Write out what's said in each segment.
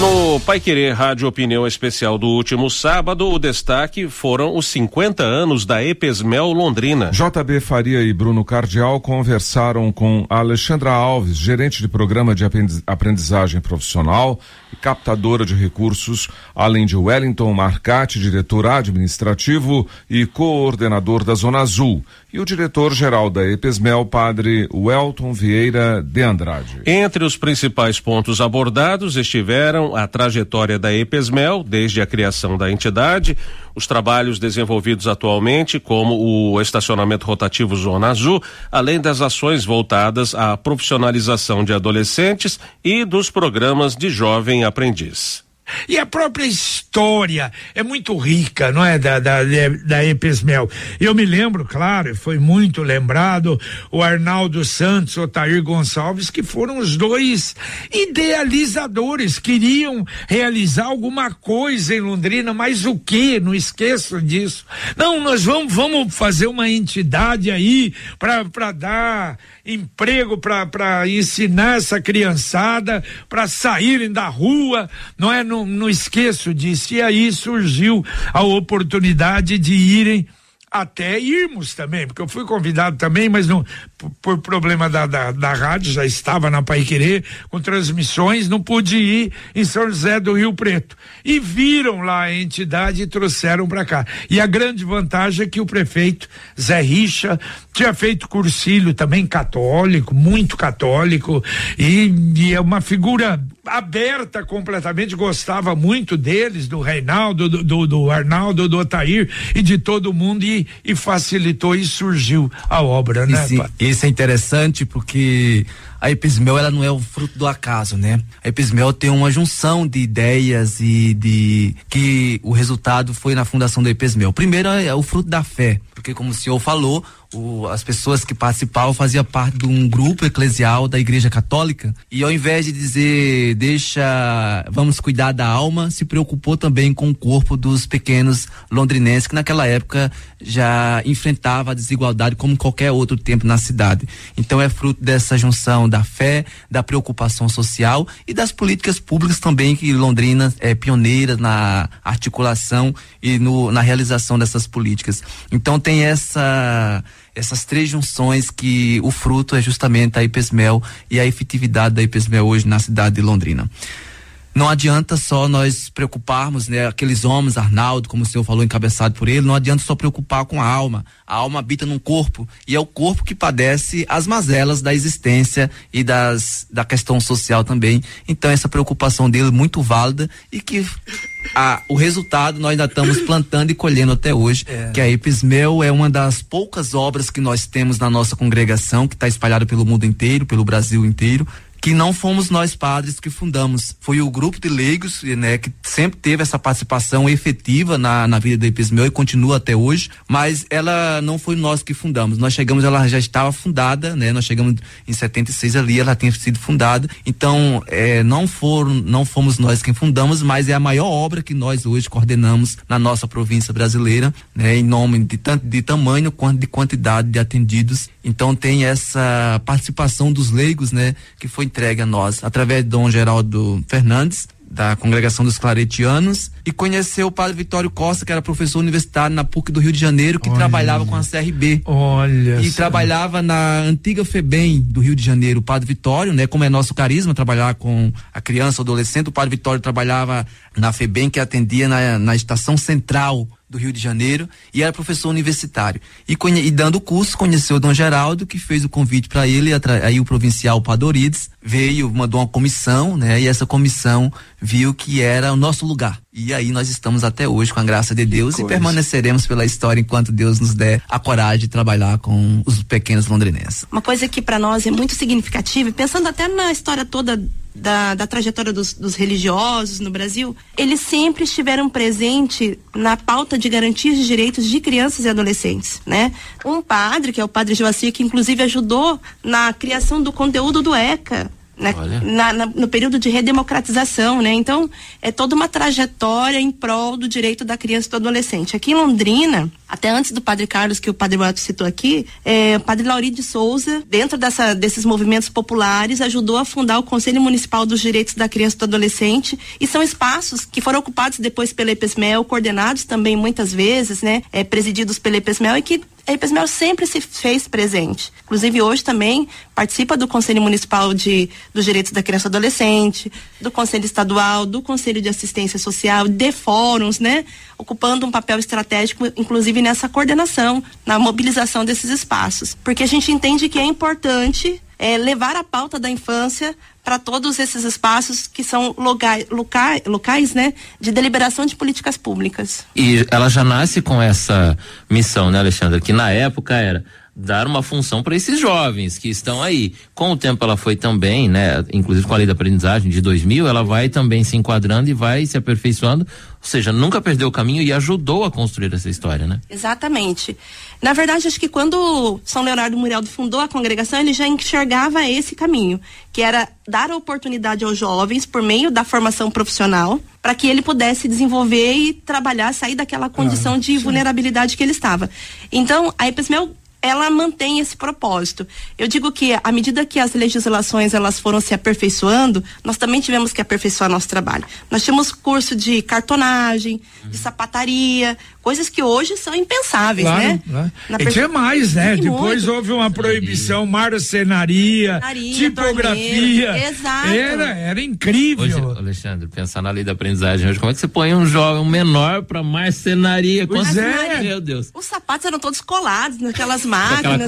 No Paiquerê Rádio Opinião Especial do último sábado, o destaque foram os 50 anos da Epesmel Londrina. JB Faria e Bruno Cardial conversaram com Alexandra Alves, gerente de programa de aprendizagem profissional e captadora de recursos, além de Wellington Marcati, diretor administrativo e coordenador da Zona Azul, e o diretor-geral da Epesmel, padre Welton Vieira de Andrade. Entre os principais pontos abordados estiveram a trajetória da Epesmel desde a criação da entidade, os trabalhos desenvolvidos atualmente, como o estacionamento rotativo Zona Azul, além das ações voltadas à profissionalização de adolescentes e dos programas de jovem aprendiz. E a própria história é muito rica, não é? Da Epesmel. Eu me lembro, claro, foi muito lembrado, o Arnaldo Santos, o Otair Gonçalves, que foram os dois idealizadores, queriam realizar alguma coisa em Londrina, mas o quê? Não esqueçam disso. Não, nós vamos fazer uma entidade aí para dar emprego, para ensinar essa criançada, para saírem da rua, não é? Não esqueço disso. E aí surgiu a oportunidade de irmos também, porque eu fui convidado também, mas não, por problema da rádio, já estava na Paiquerê com transmissões, não pude ir em São José do Rio Preto. E viram lá a entidade e trouxeram para cá. E a grande vantagem é que o prefeito Zé Richa tinha feito cursilho também católico, muito católico, e é uma figura aberta completamente, gostava muito deles, do Reinaldo, do Arnaldo, do Otair e de todo mundo, e facilitou e surgiu a obra, né? Isso é interessante porque a Epesmel, ela não é o fruto do acaso, né? A Epesmel tem uma junção de ideias e que o resultado foi na fundação da Epesmel. Primeiro é o fruto da fé, porque como o senhor falou, as pessoas que participavam faziam parte de um grupo eclesial da Igreja Católica, e ao invés de dizer vamos cuidar da alma, se preocupou também com o corpo dos pequenos londrinenses, que naquela época já enfrentava a desigualdade como qualquer outro tempo na cidade. Então é fruto dessa junção da fé, da preocupação social e das políticas públicas também, que Londrina é pioneira na articulação e na realização dessas políticas. Então tem essas três junções, que o fruto é justamente a Epesmel e a efetividade da Epesmel hoje na cidade de Londrina. Não adianta só nós preocuparmos, né? Aqueles homens, Arnaldo, como o senhor falou, encabeçado por ele, não adianta só preocupar com a alma. A alma habita num corpo, e é o corpo que padece as mazelas da existência e da questão social também. Então essa preocupação dele é muito válida, e que o resultado nós ainda estamos plantando e colhendo até hoje, que a Epesmel é uma das poucas obras que nós temos na nossa congregação, que está espalhada pelo mundo inteiro, pelo Brasil inteiro, que não fomos nós padres que fundamos, foi o grupo de leigos, né, que sempre teve essa participação efetiva na vida da Epesmel e continua até hoje, mas ela não foi nós que fundamos. Nós chegamos, ela já estava fundada, né? Nós chegamos em 76 ali, ela tinha sido fundada. Então, não fomos nós quem fundamos, mas é a maior obra que nós hoje coordenamos na nossa província brasileira, né? Em nome de tanto de tamanho quanto de quantidade de atendidos. Então tem essa participação dos leigos, né, que foi entregue a nós através de Dom Geraldo Fernandes, da Congregação dos Claretianos, e conheceu o padre Vitório Costa, que era professor universitário na PUC do Rio de Janeiro, que trabalhava com a CRB. Trabalhava na antiga FEBEM do Rio de Janeiro. O padre Vitório, né, como é nosso carisma, trabalhar com a criança, adolescente, o padre Vitório trabalhava na FEBEM, que atendia na estação central do Rio de Janeiro, e era professor universitário. E dando o curso, conheceu o Dom Geraldo, que fez o convite para ele, aí o provincial Padorides veio, mandou uma comissão, né? E essa comissão viu que era o nosso lugar. E aí nós estamos até hoje, com a graça de Deus, e permaneceremos pela história enquanto Deus nos der a coragem de trabalhar com os pequenos londrinenses. Uma coisa que para nós é muito significativa, pensando até na história toda da trajetória dos religiosos no Brasil, eles sempre estiveram presentes na pauta de garantia de direitos de crianças e adolescentes, né? Um padre, que é o padre Joacir, que inclusive ajudou na criação do conteúdo do ECA, no período de redemocratização, né? Então, é toda uma trajetória em prol do direito da criança e do adolescente. Aqui em Londrina, até antes do Padre Carlos, que o Padre Boato citou aqui, o Padre Lauri de Souza, dentro desses movimentos populares, ajudou a fundar o Conselho Municipal dos Direitos da Criança e do Adolescente, e são espaços que foram ocupados depois pela EPESMEL, coordenados também muitas vezes, né? Presididos pela EPESMEL, e que a EPESMEL sempre se fez presente. Inclusive hoje também participa do Conselho Municipal dos Direitos da Criança e do Adolescente, do Conselho Estadual, do Conselho de Assistência Social, de fóruns, né? Ocupando um papel estratégico, inclusive nessa coordenação, na mobilização desses espaços. Porque a gente entende que é importante levar a pauta da infância para todos esses espaços que são locais, né, de deliberação de políticas públicas. E ela já nasce com essa missão, né, Alexandra, que na época era dar uma função para esses jovens que estão aí. Com o tempo ela foi também, né, inclusive com a lei da aprendizagem de 2000, ela vai também se enquadrando e vai se aperfeiçoando, ou seja, nunca perdeu o caminho e ajudou a construir essa história, né? Exatamente. Na verdade, acho que quando São Leonardo Murialdo fundou a congregação, ele já enxergava esse caminho, que era dar a oportunidade aos jovens por meio da formação profissional, para que ele pudesse desenvolver e trabalhar, sair daquela condição de vulnerabilidade que ele estava. Então, a EPESMEL, ela mantém esse propósito. Eu digo que à medida que as legislações elas foram se aperfeiçoando, nós também tivemos que aperfeiçoar nosso trabalho. Nós tínhamos curso de cartonagem, de sapataria, coisas que hoje são impensáveis, né? E tinha mais, né? Depois houve uma proibição, marcenaria, tipografia. Exato. Era incrível. Hoje, Alexandre, pensar na lei da aprendizagem hoje, como é que você põe um jovem menor pra marcenaria? Meu Deus. Os sapatos eram todos colados naquelas máquinas.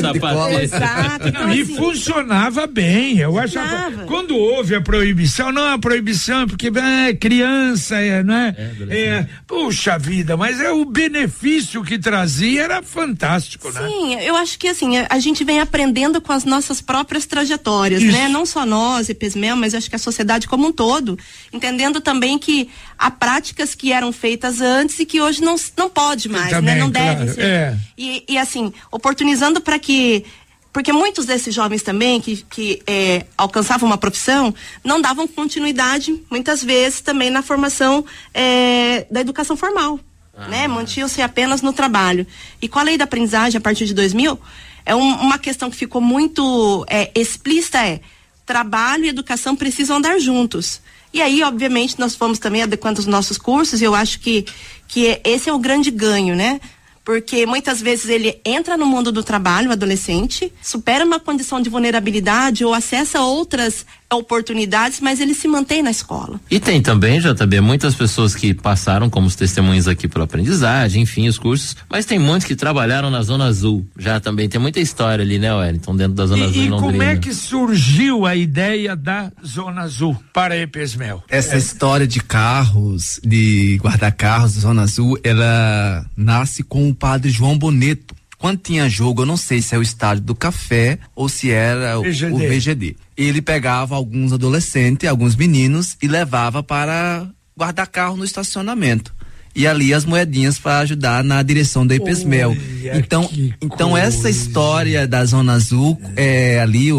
Exato. Então, e funcionava bem. Eu achava. Quando houve a proibição, não a proibição, porque criança, não é? Puxa vida, mas o benefício que trazia era fantástico, né? Sim, eu acho que assim, a gente vem aprendendo com as nossas próprias trajetórias, né? Não só nós, EPESMEL, mas acho que a sociedade como um todo, entendendo também que há práticas que eram feitas antes e que hoje não pode mais, também, né? Não deve ser. E assim, oportunizando para que, porque muitos desses jovens também que alcançavam uma profissão não davam continuidade muitas vezes também na formação da educação formal, né? Mantinham-se apenas no trabalho. E com a lei da aprendizagem a partir de 2000 uma questão que ficou muito explícita trabalho e educação precisam andar juntos. E aí, obviamente, nós fomos também adequando os nossos cursos, e eu acho que esse é o grande ganho, né? Porque muitas vezes ele entra no mundo do trabalho, o adolescente, supera uma condição de vulnerabilidade ou acessa outras oportunidades, mas ele se mantém na escola. E tem também, JB, muitas pessoas que passaram como os testemunhos aqui pela aprendizagem, enfim, os cursos, mas tem muitos que trabalharam na Zona Azul, já também tem muita história ali, né, Wellington, dentro da Zona Azul de Londrina. E como é que surgiu a ideia da Zona Azul para a EPESMEL? Essa história de carros, de guardar carros da Zona Azul, ela nasce com o padre João Boneto. Quando tinha jogo, eu não sei se é o Estádio do Café ou se era o VGD. Ele pegava alguns adolescentes, alguns meninos e levava para guardar carro no estacionamento. E ali as moedinhas para ajudar na direção da EPESMEL. Então essa história da Zona Azul, ali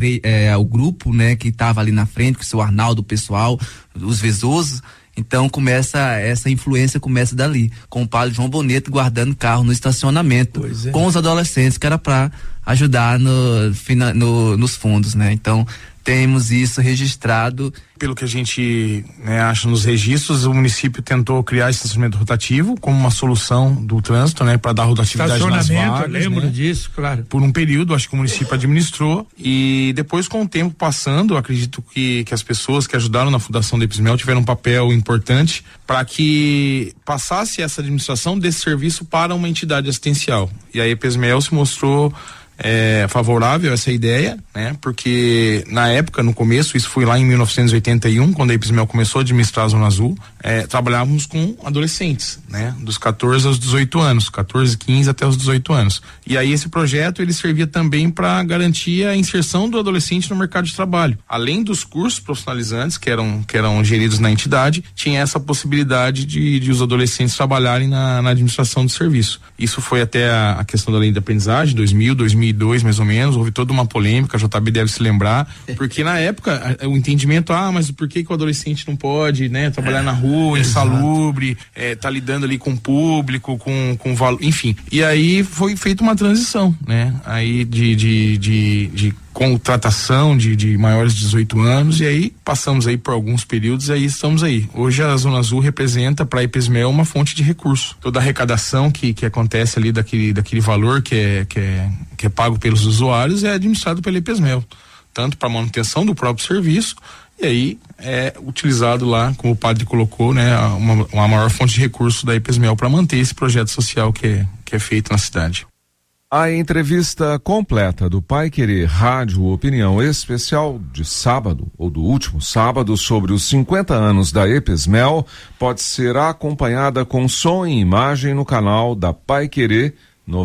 o grupo, né, que estava ali na frente, com o seu Arnaldo, o pessoal, os Vezosos. Então essa influência começa dali, com o padre João Boneto guardando carro no estacionamento, com os adolescentes, que era para ajudar nos fundos, né? Então temos isso registrado. Pelo que a gente acha nos registros, o município tentou criar estacionamento rotativo como uma solução do trânsito, né, para dar rotatividade nas vagas. Lembro disso, claro. Por um período, acho que o município administrou, e depois, com o tempo passando, acredito que as pessoas que ajudaram na fundação da EPESMEL tiveram um papel importante para que passasse essa administração desse serviço para uma entidade assistencial. E a EPESMEL se mostrou favorável a essa ideia, né? Porque na época, no começo, isso foi lá em 1981, quando a EPESMEL começou a administrar a Zona Azul, trabalhávamos com adolescentes, né? Dos 14 aos 18 anos, 14, 15 até os 18 anos. E aí esse projeto, ele servia também para garantir a inserção do adolescente no mercado de trabalho. Além dos cursos profissionalizantes que eram geridos na entidade, tinha essa possibilidade de os adolescentes trabalharem na administração do serviço. Isso foi até a questão da lei da aprendizagem, 2001, 2002, mais ou menos, houve toda uma polêmica, a JB deve se lembrar, porque na época o entendimento, mas por que o adolescente não pode, né, trabalhar na rua, insalubre, tá lidando ali com o público, com valor, enfim. E aí foi feita uma transição, né, aí de contratação de maiores de 18 anos, e aí passamos aí por alguns períodos, e aí estamos aí. Hoje a Zona Azul representa para a EPESMEL uma fonte de recurso. Toda a arrecadação que acontece ali daquele valor que é pago pelos usuários é administrado pela EPESMEL, tanto para manutenção do próprio serviço, e aí é utilizado lá, como o padre colocou, né, uma maior fonte de recurso da EPESMEL para manter esse projeto social que é feito na cidade. A entrevista completa do Pai Querer Rádio Opinião Especial de sábado, ou do último sábado, sobre os 50 anos da EPESMEL, pode ser acompanhada com som e imagem no canal da Pai Querer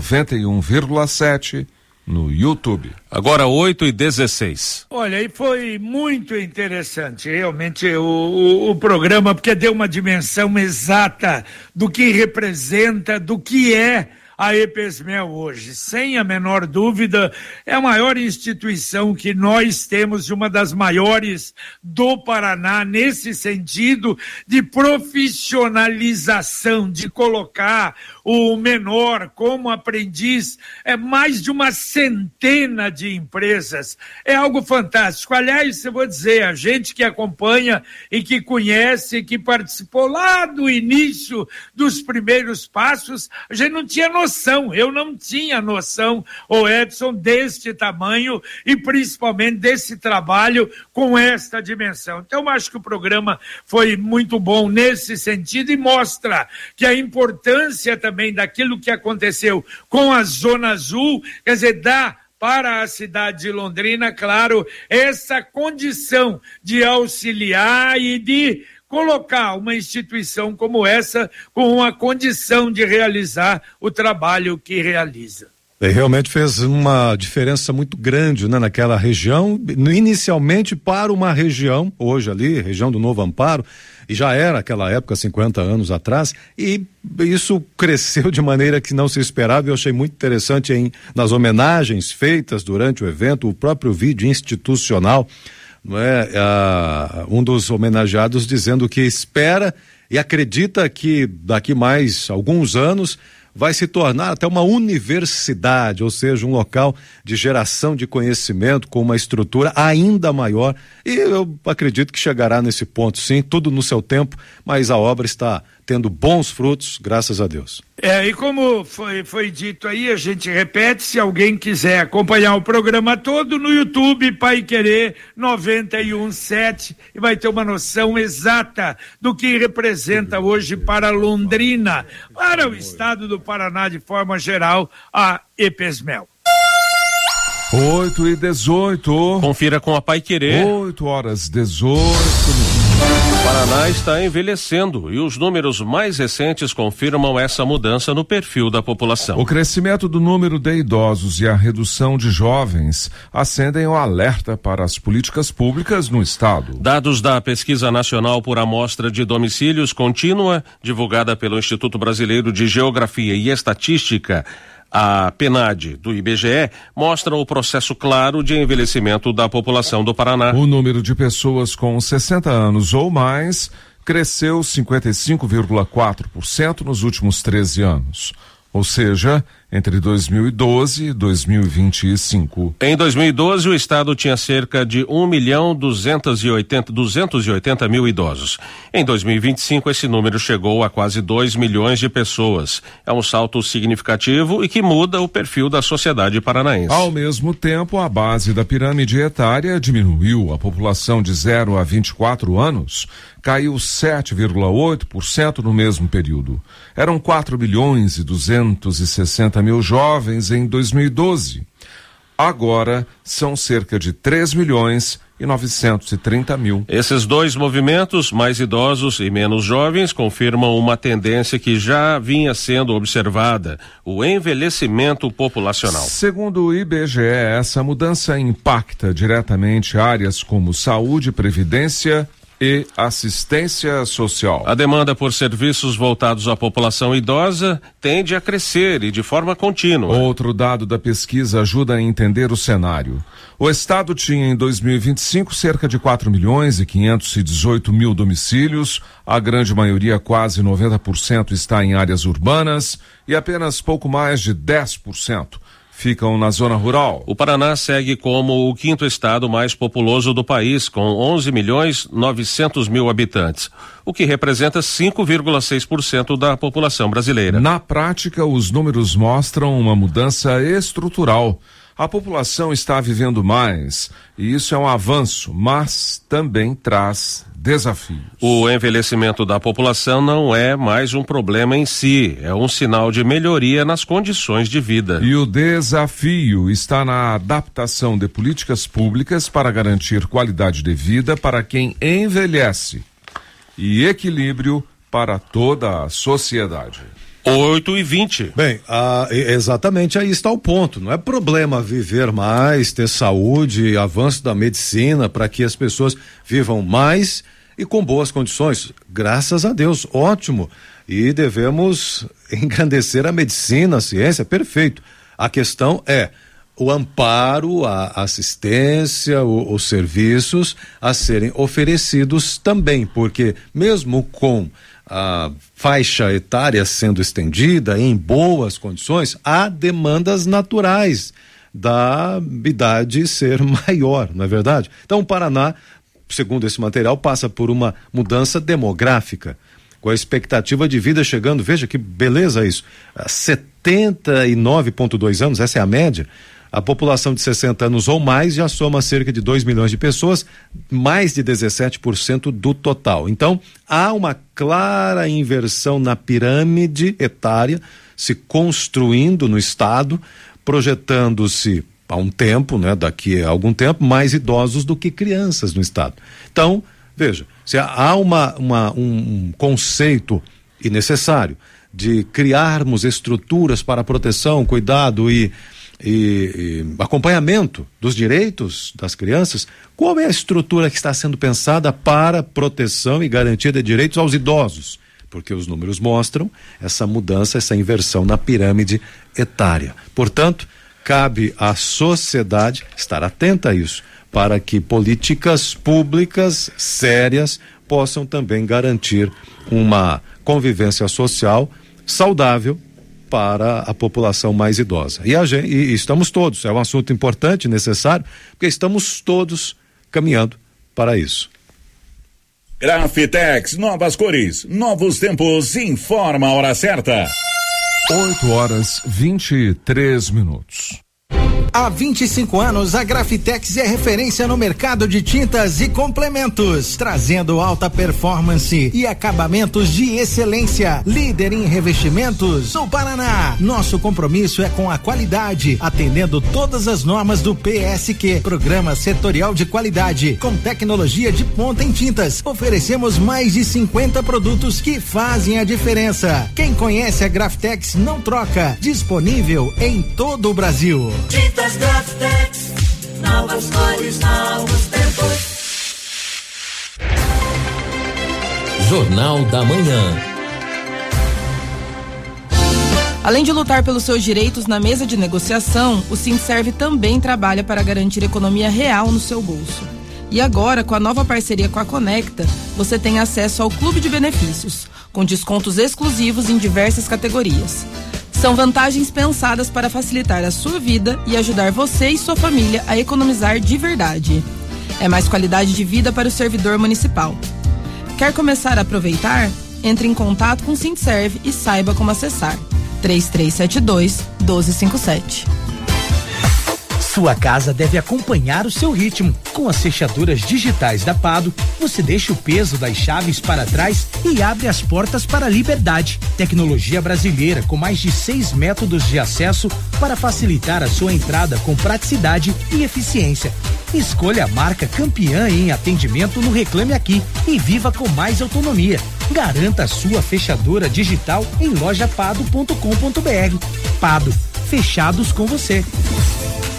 91,7 no YouTube. Agora 8h16. Olha, e foi muito interessante realmente o programa, porque deu uma dimensão exata do que representa, do que é a EPESMEL hoje. Sem a menor dúvida, é a maior instituição que nós temos, uma das maiores do Paraná, nesse sentido de profissionalização, de colocar o menor como aprendiz. É mais de uma centena de empresas. É algo fantástico. Aliás, eu vou dizer, a gente que acompanha e que conhece, que participou lá do início dos primeiros passos, a gente não tinha noção. Eu não tinha noção, Edson, deste tamanho e principalmente desse trabalho com esta dimensão. Então, eu acho que o programa foi muito bom nesse sentido e mostra que a importância também daquilo que aconteceu com a Zona Azul, quer dizer, dá para a cidade de Londrina, claro, essa condição de auxiliar e de colocar uma instituição como essa com a condição de realizar o trabalho que realiza. Realmente fez uma diferença muito grande, né, naquela região, inicialmente para uma região, hoje ali, região do Novo Amparo, e já era aquela época, 50 anos atrás, e isso cresceu de maneira que não se esperava. Eu achei muito interessante nas homenagens feitas durante o evento, o próprio vídeo institucional, não é? Um dos homenageados dizendo que espera e acredita que daqui mais alguns anos vai se tornar até uma universidade, ou seja, um local de geração de conhecimento com uma estrutura ainda maior, e eu acredito que chegará nesse ponto, sim, tudo no seu tempo, mas a obra está tendo bons frutos, graças a Deus. E como foi dito aí, a gente repete, se alguém quiser acompanhar o programa todo no YouTube, Pai Querer 91,7, e vai ter uma noção exata do que representa hoje para Londrina, para o estado do Paraná de forma geral, a EPESMEL. 8h18. Confira com a Pai Querer. 8h18. O Paraná está envelhecendo e os números mais recentes confirmam essa mudança no perfil da população. O crescimento do número de idosos e a redução de jovens acendem o alerta para as políticas públicas no estado. Dados da Pesquisa Nacional por Amostra de Domicílios Contínua, divulgada pelo Instituto Brasileiro de Geografia e Estatística, a PNAD do IBGE, mostra o processo claro de envelhecimento da população do Paraná. O número de pessoas com 60 anos ou mais cresceu 55,4% nos últimos 13 anos. Ou seja, entre 2012 e 2025. Em 2012, o estado tinha cerca de 1.280.000 idosos. Em 2025, esse número chegou a quase 2 milhões de pessoas. É um salto significativo e que muda o perfil da sociedade paranaense. Ao mesmo tempo, a base da pirâmide etária diminuiu. A população de 0 a 24 anos caiu 7,8% no mesmo período. Eram 4.260.000 jovens em 2012. Agora são cerca de 3.930.000. Esses dois movimentos, mais idosos e menos jovens, confirmam uma tendência que já vinha sendo observada: o envelhecimento populacional. Segundo o IBGE, essa mudança impacta diretamente áreas como saúde, previdência e assistência social. A demanda por serviços voltados à população idosa tende a crescer e de forma contínua. Outro dado da pesquisa ajuda a entender o cenário. O estado tinha em 2025 cerca de 4.518.000 domicílios, a grande maioria, quase 90%, está em áreas urbanas e apenas pouco mais de 10% ficam na zona rural. O Paraná segue como o 5º estado mais populoso do país, com 11.900.000 habitantes, o que representa 5,6% da população brasileira. Na prática, os números mostram uma mudança estrutural. A população está vivendo mais, e isso é um avanço, mas também traz desafios. O envelhecimento da população não é mais um problema em si, é um sinal de melhoria nas condições de vida. E o desafio está na adaptação de políticas públicas para garantir qualidade de vida para quem envelhece e equilíbrio para toda a sociedade. 8h20. Bem, exatamente aí está o ponto. Não é problema viver mais, ter saúde, avanço da medicina para que as pessoas vivam mais e com boas condições. Graças a Deus, ótimo. E devemos engrandecer a medicina, a ciência, perfeito. A questão é o amparo, a assistência, os serviços a serem oferecidos também, porque mesmo com a faixa etária sendo estendida em boas condições, há demandas naturais da idade ser maior, não é verdade? Então o Paraná, segundo esse material, passa por uma mudança demográfica, com a expectativa de vida chegando, veja que beleza isso, a 79,2 anos, essa é a média. A população de 60 anos ou mais já soma cerca de 2 milhões de pessoas, mais de 17% do total. Então, há uma clara inversão na pirâmide etária se construindo no estado, projetando-se há um tempo, né, daqui a algum tempo, mais idosos do que crianças no estado. Então, veja, se há um conceito e necessário de criarmos estruturas para proteção, cuidado e acompanhamento dos direitos das crianças, qual é a estrutura que está sendo pensada para proteção e garantia de direitos aos idosos? Porque os números mostram essa mudança, essa inversão na pirâmide etária. Portanto, cabe à sociedade estar atenta a isso, para que políticas públicas sérias possam também garantir uma convivência social saudável para a população mais idosa. E estamos todos, é um assunto importante, necessário, porque estamos todos caminhando para isso. Grafitex, novas cores, novos tempos, informa a hora certa. 8h23. Há 25 anos, a Grafitex é referência no mercado de tintas e complementos, trazendo alta performance e acabamentos de excelência. Líder em revestimentos no Paraná. Nosso compromisso é com a qualidade, atendendo todas as normas do PSQ, Programa Setorial de Qualidade, com tecnologia de ponta em tintas. Oferecemos mais de 50 produtos que fazem a diferença. Quem conhece a Grafitex não troca. Disponível em todo o Brasil. Tintas Grafitex, novas cores, novos tempos. Jornal da Manhã. Além de lutar pelos seus direitos na mesa de negociação, o Sindserv também trabalha para garantir economia real no seu bolso. E agora, com a nova parceria com a Conecta, você tem acesso ao Clube de Benefícios, com descontos exclusivos em diversas categorias. São vantagens pensadas para facilitar a sua vida e ajudar você e sua família a economizar de verdade. É mais qualidade de vida para o servidor municipal. Quer começar a aproveitar? Entre em contato com o Sindserv e saiba como acessar. 3372-1257. Sua casa deve acompanhar o seu ritmo. Com as fechaduras digitais da Pado, você deixa o peso das chaves para trás e abre as portas para a liberdade. Tecnologia brasileira com mais de 6 métodos de acesso para facilitar a sua entrada com praticidade e eficiência. Escolha a marca campeã em atendimento no Reclame Aqui e viva com mais autonomia. Garanta a sua fechadura digital em lojapado.com.br. Pado, fechados com você.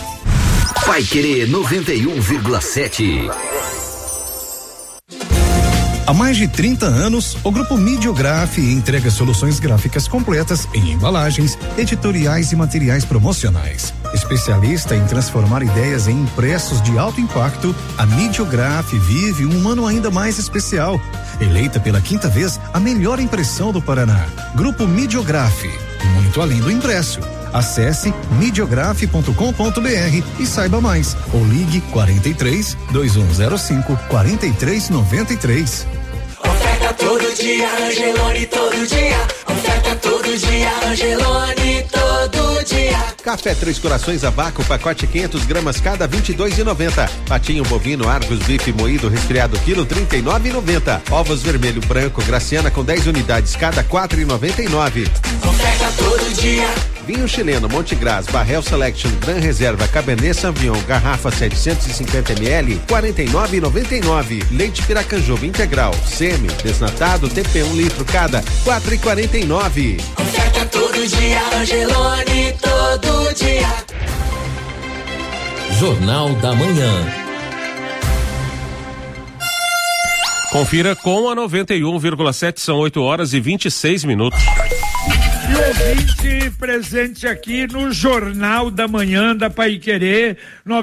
Paiquerê 91,7. Há mais de 30 anos, o Grupo Midiograf entrega soluções gráficas completas em embalagens, editoriais e materiais promocionais. Especialista em transformar ideias em impressos de alto impacto, a Midiograf vive um ano ainda mais especial. Eleita pela 5ª vez a melhor impressão do Paraná. Grupo Midiograf, muito além do impresso. Acesse midiograf.com.br e saiba mais. Ou ligue 43 2105 4393. Oferta todo dia, Angelone todo dia. Oferta todo dia, Angelone todo dia. Café Três Corações a vácuo, pacote 500 gramas cada, R$22,90. Patinho bovino Argos bife moído resfriado quilo, R$39,90. Ovos vermelho branco Graciana com 10 unidades cada, R$4,99. Oferta todo dia. Vinho chileno Montegras Barrel Selection Gran Reserva Cabernet Sauvignon garrafa 750 ml, R$49,99. Leite Piracanjuba integral semi desnatado TP 1 litro cada, R$4,49. Oferta todo dia, Angelone todo dia. Jornal da Manhã. Confira com a 91,7, são 8h26. E ouvinte presente aqui no Jornal da Manhã da Paiquerê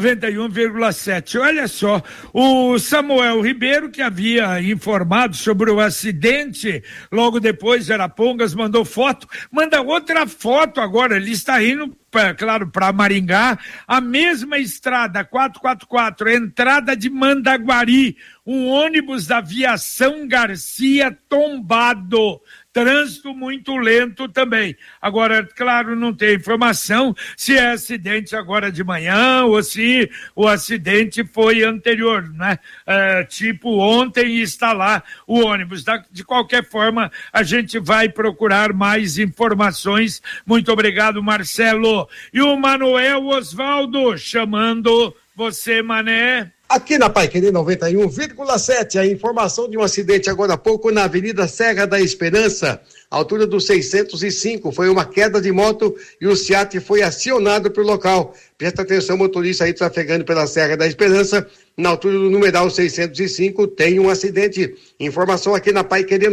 91,7. Olha só, o Samuel Ribeiro, que havia informado sobre o acidente, logo depois de Arapongas, mandou foto, manda outra foto agora, ele está indo, claro, para Maringá, a mesma estrada 444, entrada de Mandaguari, um ônibus da Aviação Garcia tombado. Trânsito muito lento também. Agora, claro, não tem informação se é acidente agora de manhã ou se o acidente foi anterior, né? Tipo, ontem está lá o ônibus. De qualquer forma, a gente vai procurar mais informações. Muito obrigado, Marcelo. E o Manuel Osvaldo chamando você, Mané. Aqui na Paiquerê 91,7, a informação de um acidente agora há pouco na Avenida Serra da Esperança, altura do 605, foi uma queda de moto e o SEAT foi acionado para o local. Presta atenção, motorista aí trafegando pela Serra da Esperança, na altura do numeral 605, tem um acidente. Informação aqui na Paiquerê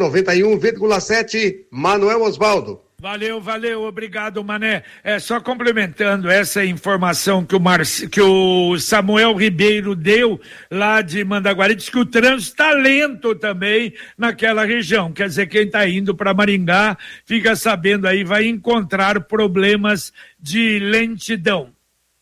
91,7, Manuel Osvaldo. Valeu, obrigado, Mané. Só complementando essa informação que o Samuel Ribeiro deu lá de Mandaguari, diz que o trânsito está lento também naquela região. Quer dizer, quem está indo para Maringá, fica sabendo aí, vai encontrar problemas de lentidão.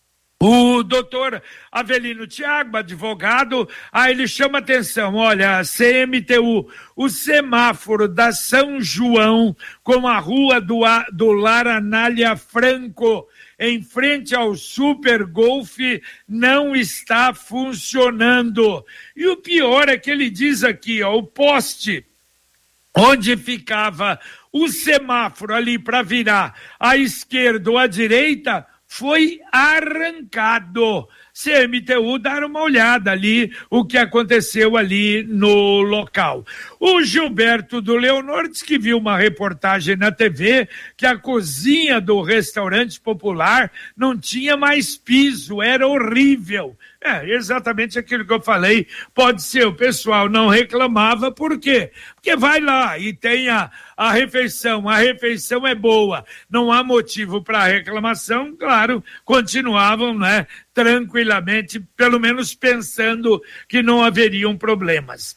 O doutor Avelino Thiago, advogado, ele chama atenção, olha, a CMTU, o semáforo da São João com a rua do Lar Anália Franco, em frente ao Super Golf, não está funcionando. E o pior é que ele diz aqui, ó, o poste onde ficava o semáforo ali para virar à esquerda ou à direita, foi arrancado. CMTU, dar uma olhada ali, o que aconteceu ali no local. O Gilberto do Leonor disse que viu uma reportagem na TV que a cozinha do restaurante popular não tinha mais piso, era horrível. Exatamente aquilo que eu falei, pode ser, o pessoal não reclamava, por quê? Porque vai lá e tem a refeição é boa, não há motivo para reclamação, claro, continuavam, né, tranquilamente, pelo menos pensando que não haveriam problemas.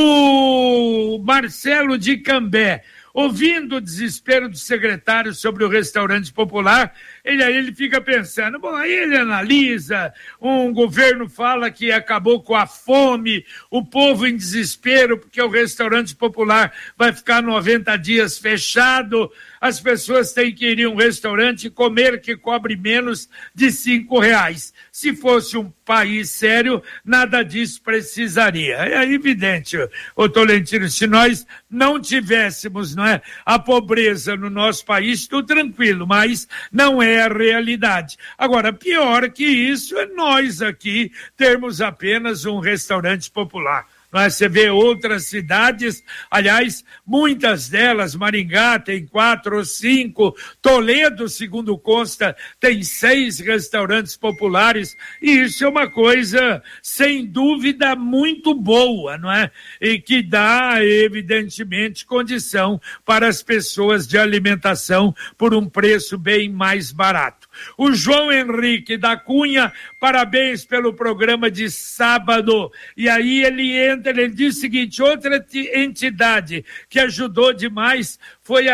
O Marcelo de Cambé, ouvindo o desespero do secretário sobre o restaurante popular, ele fica pensando, bom, aí ele analisa, um governo fala que acabou com a fome, o povo em desespero porque o restaurante popular vai ficar 90 dias fechado, as pessoas têm que ir em um restaurante e comer que cobre menos de R$5. Se fosse um país sério, nada disso precisaria. É evidente, ô Tolentino, se nós não tivéssemos, não é, a pobreza no nosso país, tudo tranquilo, mas não é a realidade. Agora, pior que isso é nós aqui termos apenas um restaurante popular. Você vê outras cidades, aliás, muitas delas, Maringá tem 4 ou 5, Toledo, segundo consta, tem 6 restaurantes populares, e isso é uma coisa, sem dúvida, muito boa, não é? E que dá, evidentemente, condição para as pessoas de alimentação por um preço bem mais barato. O João Henrique da Cunha, parabéns pelo programa de sábado. E aí ele diz o seguinte: outra entidade que ajudou demais foi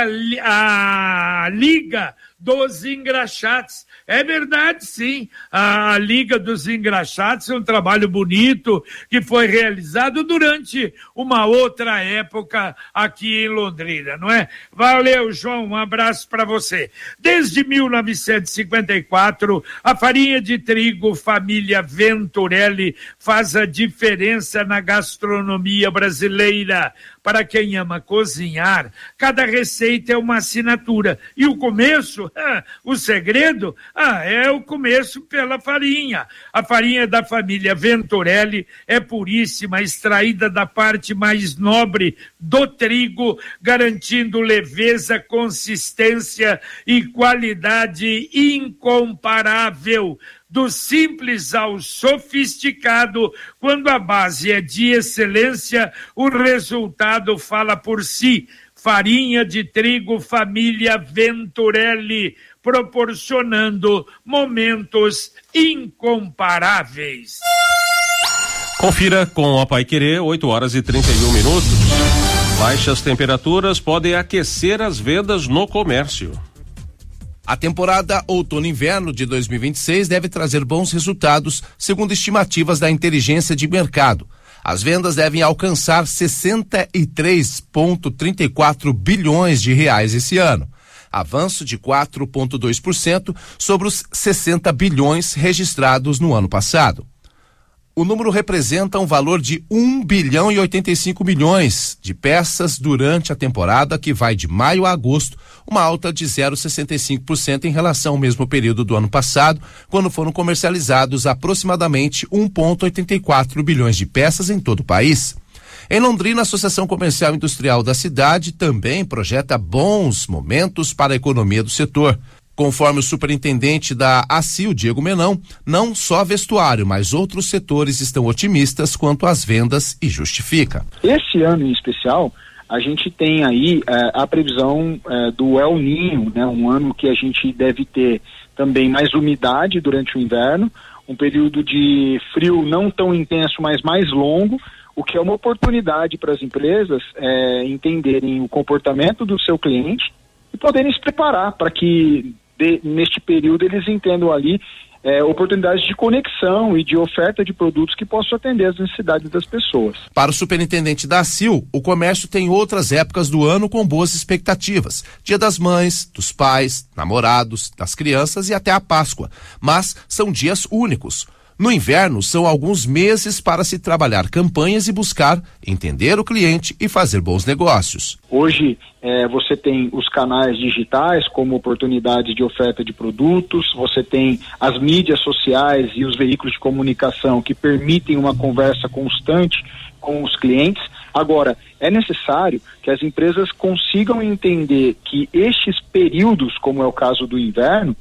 a Liga dos Engraxates. É verdade, sim, a Liga dos Engraxates é um trabalho bonito que foi realizado durante uma outra época aqui em Londrina, não é? Valeu, João, um abraço para você. Desde 1954, a farinha de trigo família Venturelli faz a diferença na gastronomia brasileira. Para quem ama cozinhar, cada receita é uma assinatura. E o começo, o segredo, é o começo pela farinha. A farinha da família Venturelli é puríssima, extraída da parte mais nobre do trigo, garantindo leveza, consistência e qualidade incomparável. Do simples ao sofisticado, quando a base é de excelência, o resultado fala por si. Farinha de trigo família Venturelli, proporcionando momentos incomparáveis. Confira com a Paiquerê, 8h31. Baixas temperaturas podem aquecer as vendas no comércio. A temporada outono-inverno de 2026 deve trazer bons resultados, segundo estimativas da inteligência de mercado. As vendas devem alcançar 63,34 bilhões de reais esse ano, avanço de 4,2% sobre os 60 bilhões registrados no ano passado. O número representa um valor de 1 bilhão e 85 milhões de peças durante a temporada, que vai de maio a agosto, uma alta de 0,65% em relação ao mesmo período do ano passado, quando foram comercializados aproximadamente 1,84 bilhões de peças em todo o país. Em Londrina, a Associação Comercial e Industrial da cidade também projeta bons momentos para a economia do setor. Conforme o superintendente da ACIL, Diego Menão, não só vestuário, mas outros setores estão otimistas quanto às vendas e justifica. Esse ano em especial, a gente tem aí a previsão do El Niño, né? Um ano que a gente deve ter também mais umidade durante o inverno, um período de frio não tão intenso, mas mais longo, o que é uma oportunidade para as empresas entenderem o comportamento do seu cliente e poderem se preparar para que neste período eles entendam ali oportunidades de conexão e de oferta de produtos que possam atender às necessidades das pessoas. Para o superintendente da ACIL, o comércio tem outras épocas do ano com boas expectativas. Dia das Mães, dos pais, namorados, das crianças e até a Páscoa. Mas são dias únicos. No inverno, são alguns meses para se trabalhar campanhas e buscar entender o cliente e fazer bons negócios. Hoje, você tem os canais digitais como oportunidade de oferta de produtos, você tem as mídias sociais e os veículos de comunicação que permitem uma conversa constante com os clientes. Agora, é necessário que as empresas consigam entender que estes períodos, como é o caso do inverno,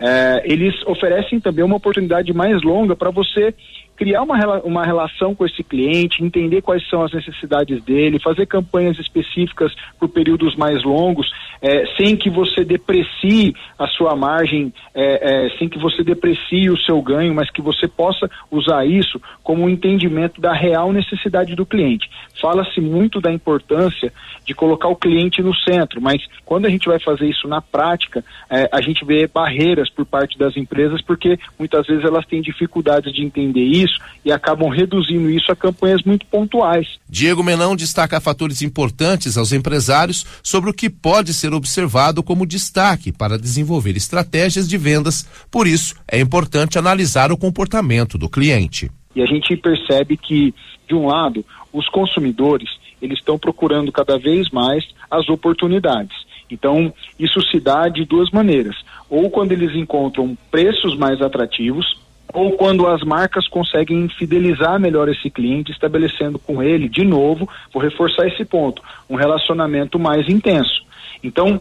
eles oferecem também uma oportunidade mais longa para você criar uma relação com esse cliente, entender quais são as necessidades dele, fazer campanhas específicas por períodos mais longos, sem que você deprecie a sua margem, sem que você deprecie o seu ganho, mas que você possa usar isso como um entendimento da real necessidade do cliente. Fala-se muito da importância de colocar o cliente no centro, mas quando a gente vai fazer isso na prática, a gente vê barreiras por parte das empresas, porque muitas vezes elas têm dificuldades de entender isso e acabam reduzindo isso a campanhas muito pontuais. Diego Menão destaca fatores importantes aos empresários sobre o que pode ser observado como destaque para desenvolver estratégias de vendas. Por isso, é importante analisar o comportamento do cliente. E a gente percebe que, de um lado, os consumidores, eles estão procurando cada vez mais as oportunidades. Então, isso se dá de duas maneiras. Ou quando eles encontram preços mais atrativos, ou quando as marcas conseguem fidelizar melhor esse cliente, estabelecendo com ele, de novo, vou reforçar esse ponto, um relacionamento mais intenso. Então,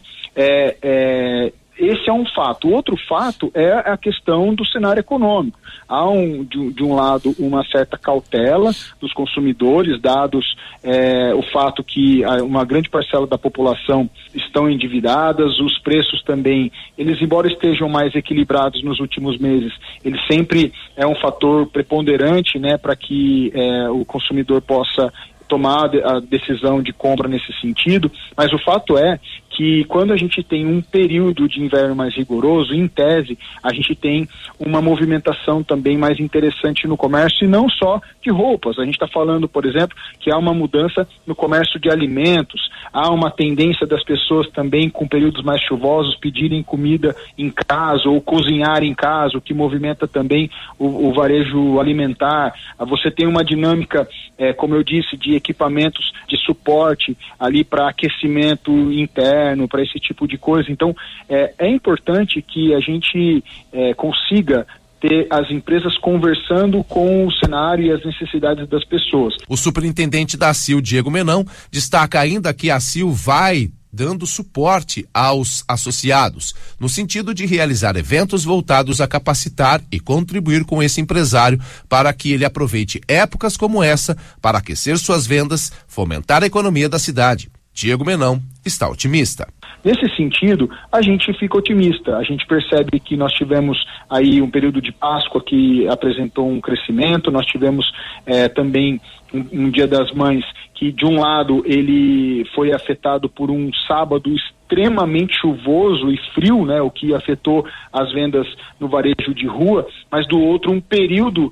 esse é um fato. Outro fato é a questão do cenário econômico. Há de um lado uma certa cautela dos consumidores, dados o fato que uma grande parcela da população estão endividadas, os preços também, eles embora estejam mais equilibrados nos últimos meses, ele sempre é um fator preponderante, né, para que o consumidor possa tomar a decisão de compra nesse sentido, mas o fato é que quando a gente tem um período de inverno mais rigoroso, em tese, a gente tem uma movimentação também mais interessante no comércio, e não só de roupas. A gente está falando, por exemplo, que há uma mudança no comércio de alimentos, há uma tendência das pessoas também, com períodos mais chuvosos, pedirem comida em casa ou cozinhar em casa, o que movimenta também o varejo alimentar. Você tem uma dinâmica, como eu disse, de equipamentos de suporte ali para aquecimento interno, para esse tipo de coisa. Então, é importante que a gente consiga ter as empresas conversando com o cenário e as necessidades das pessoas. O superintendente da ACIL, Diego Menão, destaca ainda que a ACIL vai dando suporte aos associados, no sentido de realizar eventos voltados a capacitar e contribuir com esse empresário para que ele aproveite épocas como essa para aquecer suas vendas, fomentar a economia da cidade. Diego Menão está otimista. Nesse sentido, a gente fica otimista. A gente percebe que nós tivemos aí um período de Páscoa que apresentou um crescimento, nós tivemos também um Dia das Mães que, de um lado, ele foi afetado por um sábado extremamente chuvoso e frio, né, o que afetou as vendas no varejo de rua, mas do outro um período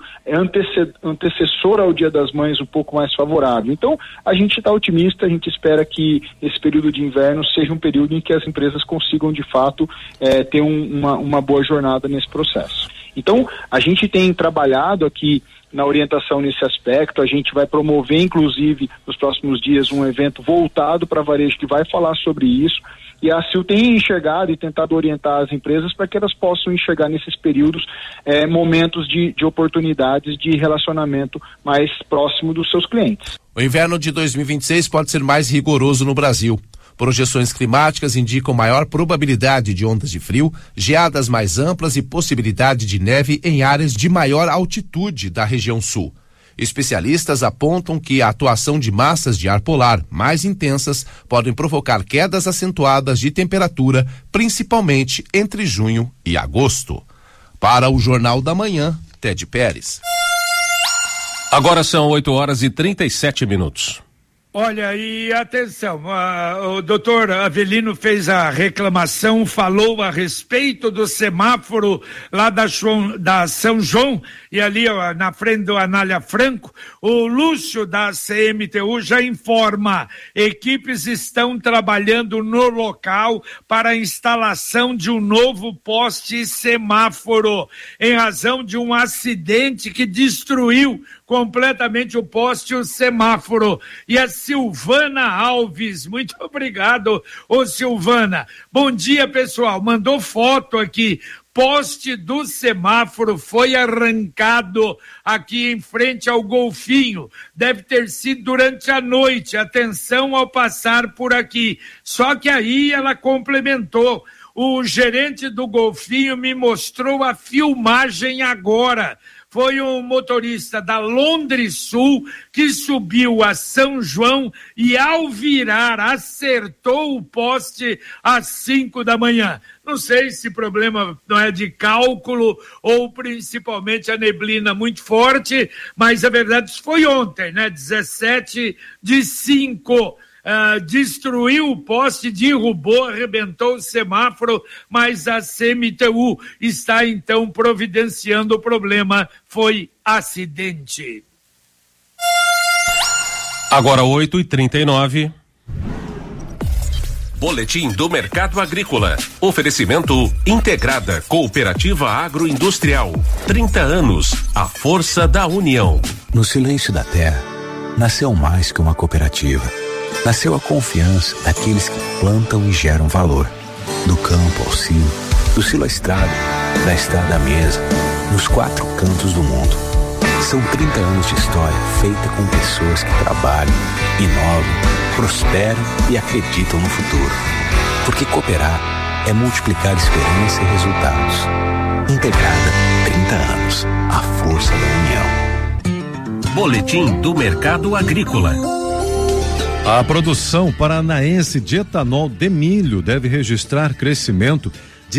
antecessor ao Dia das Mães um pouco mais favorável. Então, a gente está otimista, a gente espera que esse período de inverno seja um período em que as empresas consigam, de fato, ter uma boa jornada nesse processo. Então, a gente tem trabalhado aqui na orientação nesse aspecto, a gente vai promover, inclusive, nos próximos dias, um evento voltado para varejo que vai falar sobre isso, e a ACIL tem enxergado e tentado orientar as empresas para que elas possam enxergar nesses períodos momentos de oportunidades de relacionamento mais próximo dos seus clientes. O inverno de 2026 pode ser mais rigoroso no Brasil. Projeções climáticas indicam maior probabilidade de ondas de frio, geadas mais amplas e possibilidade de neve em áreas de maior altitude da região sul. Especialistas apontam que a atuação de massas de ar polar mais intensas podem provocar quedas acentuadas de temperatura, principalmente entre junho e agosto. Para o Jornal da Manhã, Ted Pérez. Agora são 8h37. Olha, e atenção, o doutor Avelino fez a reclamação, falou a respeito do semáforo lá da São João, e ali na frente do Anália Franco, o Lúcio da CMTU já informa, equipes estão trabalhando no local para a instalação de um novo poste semáforo, em razão de um acidente que destruiu completamente o poste e o semáforo. E a Silvana Alves, muito obrigado, ô Silvana. Bom dia, pessoal, mandou foto aqui. Poste do semáforo foi arrancado aqui em frente ao Golfinho. Deve ter sido durante a noite. Atenção ao passar por aqui. Só que aí ela complementou. O gerente do Golfinho me mostrou a filmagem agora. Foi um motorista da Londres Sul que subiu a São João e, ao virar, acertou o poste às 5 da manhã. Não sei se o problema não é de cálculo ou principalmente a neblina muito forte, mas a verdade isso foi ontem, né? 17:05. Destruiu o poste, derrubou, arrebentou o semáforo, mas a CMTU está então providenciando o problema. Foi acidente. Agora 8h39. Boletim do Mercado Agrícola. Oferecimento Integrada Cooperativa Agroindustrial. 30 anos. A força da união. No silêncio da terra, nasceu mais que uma cooperativa. Nasceu a confiança daqueles que plantam e geram valor. Do campo ao silo, do silo à estrada, da estrada à mesa. nos 4 cantos do mundo. São 30 anos de história feita com pessoas que trabalham, inovam, prosperam e acreditam no futuro. Porque cooperar é multiplicar esperança e resultados. Integrada, 30 anos. A força da união. Boletim do Mercado Agrícola. A produção paranaense de etanol de milho deve registrar crescimento de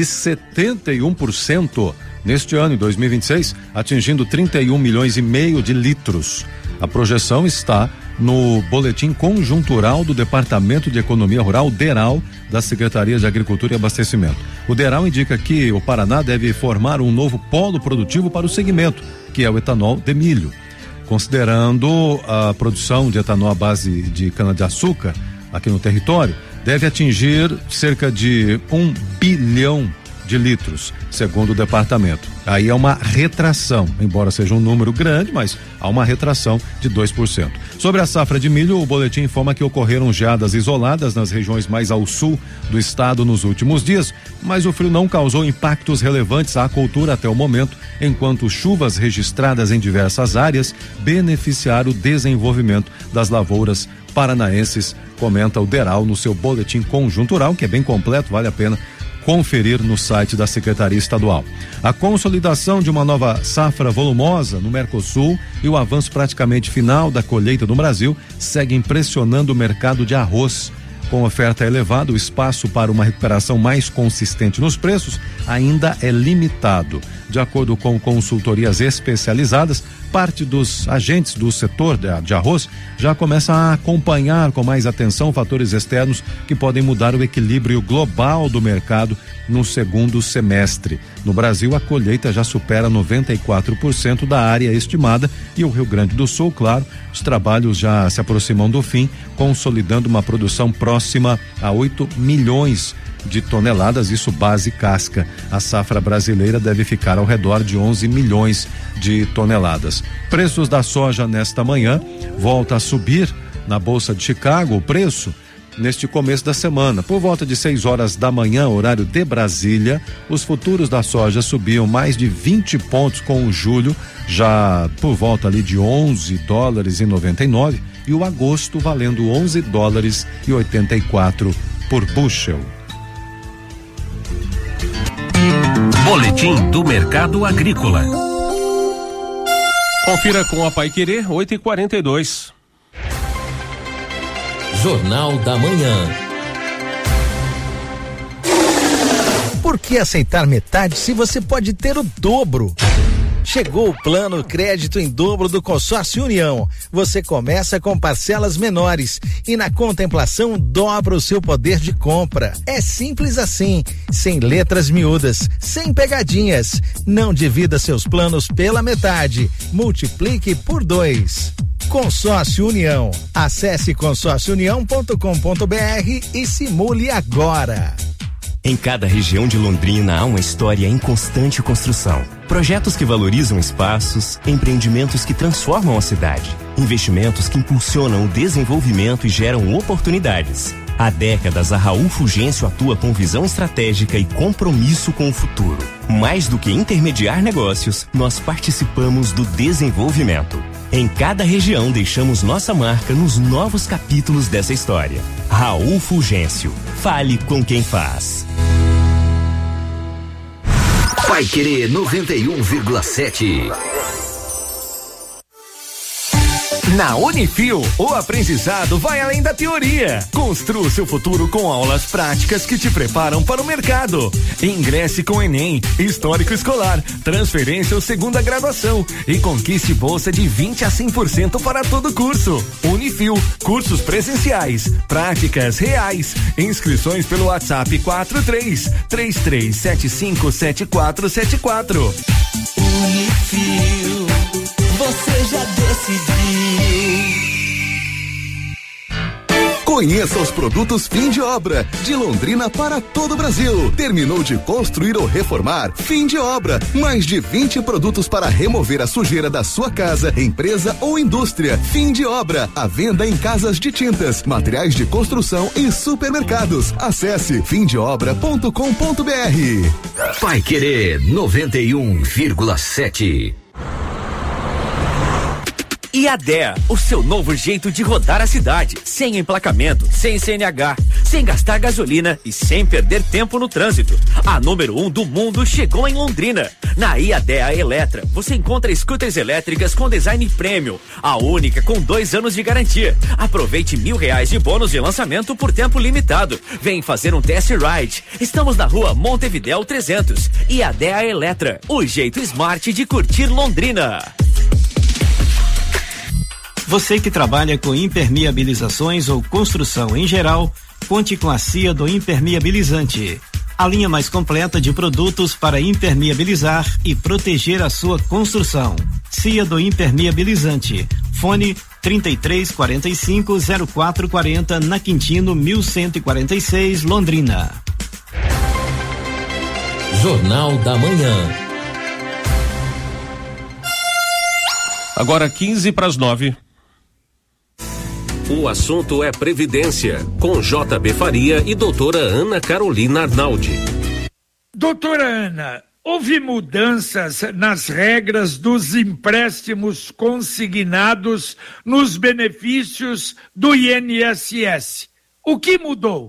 71% neste ano, em 2026, atingindo 31 milhões e meio de litros. A projeção está no boletim conjuntural do Departamento de Economia Rural, DERAL, da Secretaria de Agricultura e Abastecimento. O DERAL indica que o Paraná deve formar um novo polo produtivo para o segmento, que é o etanol de milho. Considerando a produção de etanol à base de cana-de-açúcar aqui no território, deve atingir cerca de 1 bilhão de litros, segundo o departamento. Aí é uma retração, embora seja um número grande, mas há uma retração de 2%. Sobre a safra de milho, o boletim informa que ocorreram geadas isoladas nas regiões mais ao sul do estado nos últimos dias, mas o frio não causou impactos relevantes à cultura até o momento, enquanto chuvas registradas em diversas áreas beneficiaram o desenvolvimento das lavouras paranaenses, comenta o DERAL no seu boletim conjuntural, que é bem completo, vale a pena conferir no site da Secretaria Estadual. A consolidação de uma nova safra volumosa no Mercosul e o avanço praticamente final da colheita no Brasil segue impressionando o mercado de arroz. Com oferta elevada, o espaço para uma recuperação mais consistente nos preços ainda é limitado. De acordo com consultorias especializadas, parte dos agentes do setor de arroz já começa a acompanhar com mais atenção fatores externos que podem mudar o equilíbrio global do mercado no segundo semestre. No Brasil, a colheita já supera 94% da área estimada e o Rio Grande do Sul, claro, os trabalhos já se aproximam do fim, consolidando uma produção próxima a 8 milhões de toneladas, isso base casca. A safra brasileira deve ficar ao redor de 11 milhões de toneladas. Preços da soja nesta manhã volta a subir na Bolsa de Chicago, o preço neste começo da semana. Por volta de 6 horas da manhã, horário de Brasília, os futuros da soja subiam mais de 20 pontos com o julho, já por volta ali de $11,99 e o agosto valendo $11,84 por bushel. Boletim do Mercado Agrícola. Confira com a Paiquerê, 8h42. Jornal da Manhã. Por que aceitar metade se você pode ter o dobro? Chegou o plano crédito em dobro do Consórcio União. Você começa com parcelas menores e na contemplação dobra o seu poder de compra. É simples assim, sem letras miúdas, sem pegadinhas. Não divida seus planos pela metade, multiplique por 2. Consórcio União. Acesse consórciounião.com.br e simule agora. Em cada região de Londrina há uma história em constante construção. Projetos que valorizam espaços, empreendimentos que transformam a cidade, investimentos que impulsionam o desenvolvimento e geram oportunidades. Há décadas, a Raul Fulgêncio atua com visão estratégica e compromisso com o futuro. Mais do que intermediar negócios, nós participamos do desenvolvimento. Em cada região, deixamos nossa marca nos novos capítulos dessa história. Raul Fulgêncio. Fale com quem faz. Paiquerê 91,7. Na Unifil, o aprendizado vai além da teoria. Construa seu futuro com aulas práticas que te preparam para o mercado. Ingresse com Enem, histórico escolar, transferência ou segunda graduação e conquiste bolsa de 20 a 100% para todo curso. Unifil, cursos presenciais, práticas reais. Inscrições pelo WhatsApp 43-3375-7474. Unifil, você já decidiu. Conheça os produtos Fim de Obra, de Londrina para todo o Brasil. Terminou de construir ou reformar? Fim de Obra. Mais de 20 produtos para remover a sujeira da sua casa, empresa ou indústria. Fim de Obra. A venda em casas de tintas, materiais de construção e supermercados. Acesse fimdeobra.com.br. Vai Querer 91,7. IADEA, o seu novo jeito de rodar a cidade, sem emplacamento, sem CNH, sem gastar gasolina e sem perder tempo no trânsito. A número 1 do mundo chegou em Londrina. Na IADEA Eletra, você encontra scooters elétricas com design premium, a única com 2 anos de garantia. Aproveite R$1.000 de bônus de lançamento por tempo limitado. Vem fazer um test ride. Estamos na rua Montevidéu 300. IADEA Eletra, o jeito smart de curtir Londrina. Você que trabalha com impermeabilizações ou construção em geral, conte com a CIA do Impermeabilizante. A linha mais completa de produtos para impermeabilizar e proteger a sua construção. CIA do Impermeabilizante. Fone 3345-0440 na Quintino 1146, Londrina. Jornal da Manhã. Agora 8:45. O assunto é Previdência, com JB Faria e doutora Ana Carolina Arnaldi. Doutora Ana, houve mudanças nas regras dos empréstimos consignados nos benefícios do INSS. O que mudou?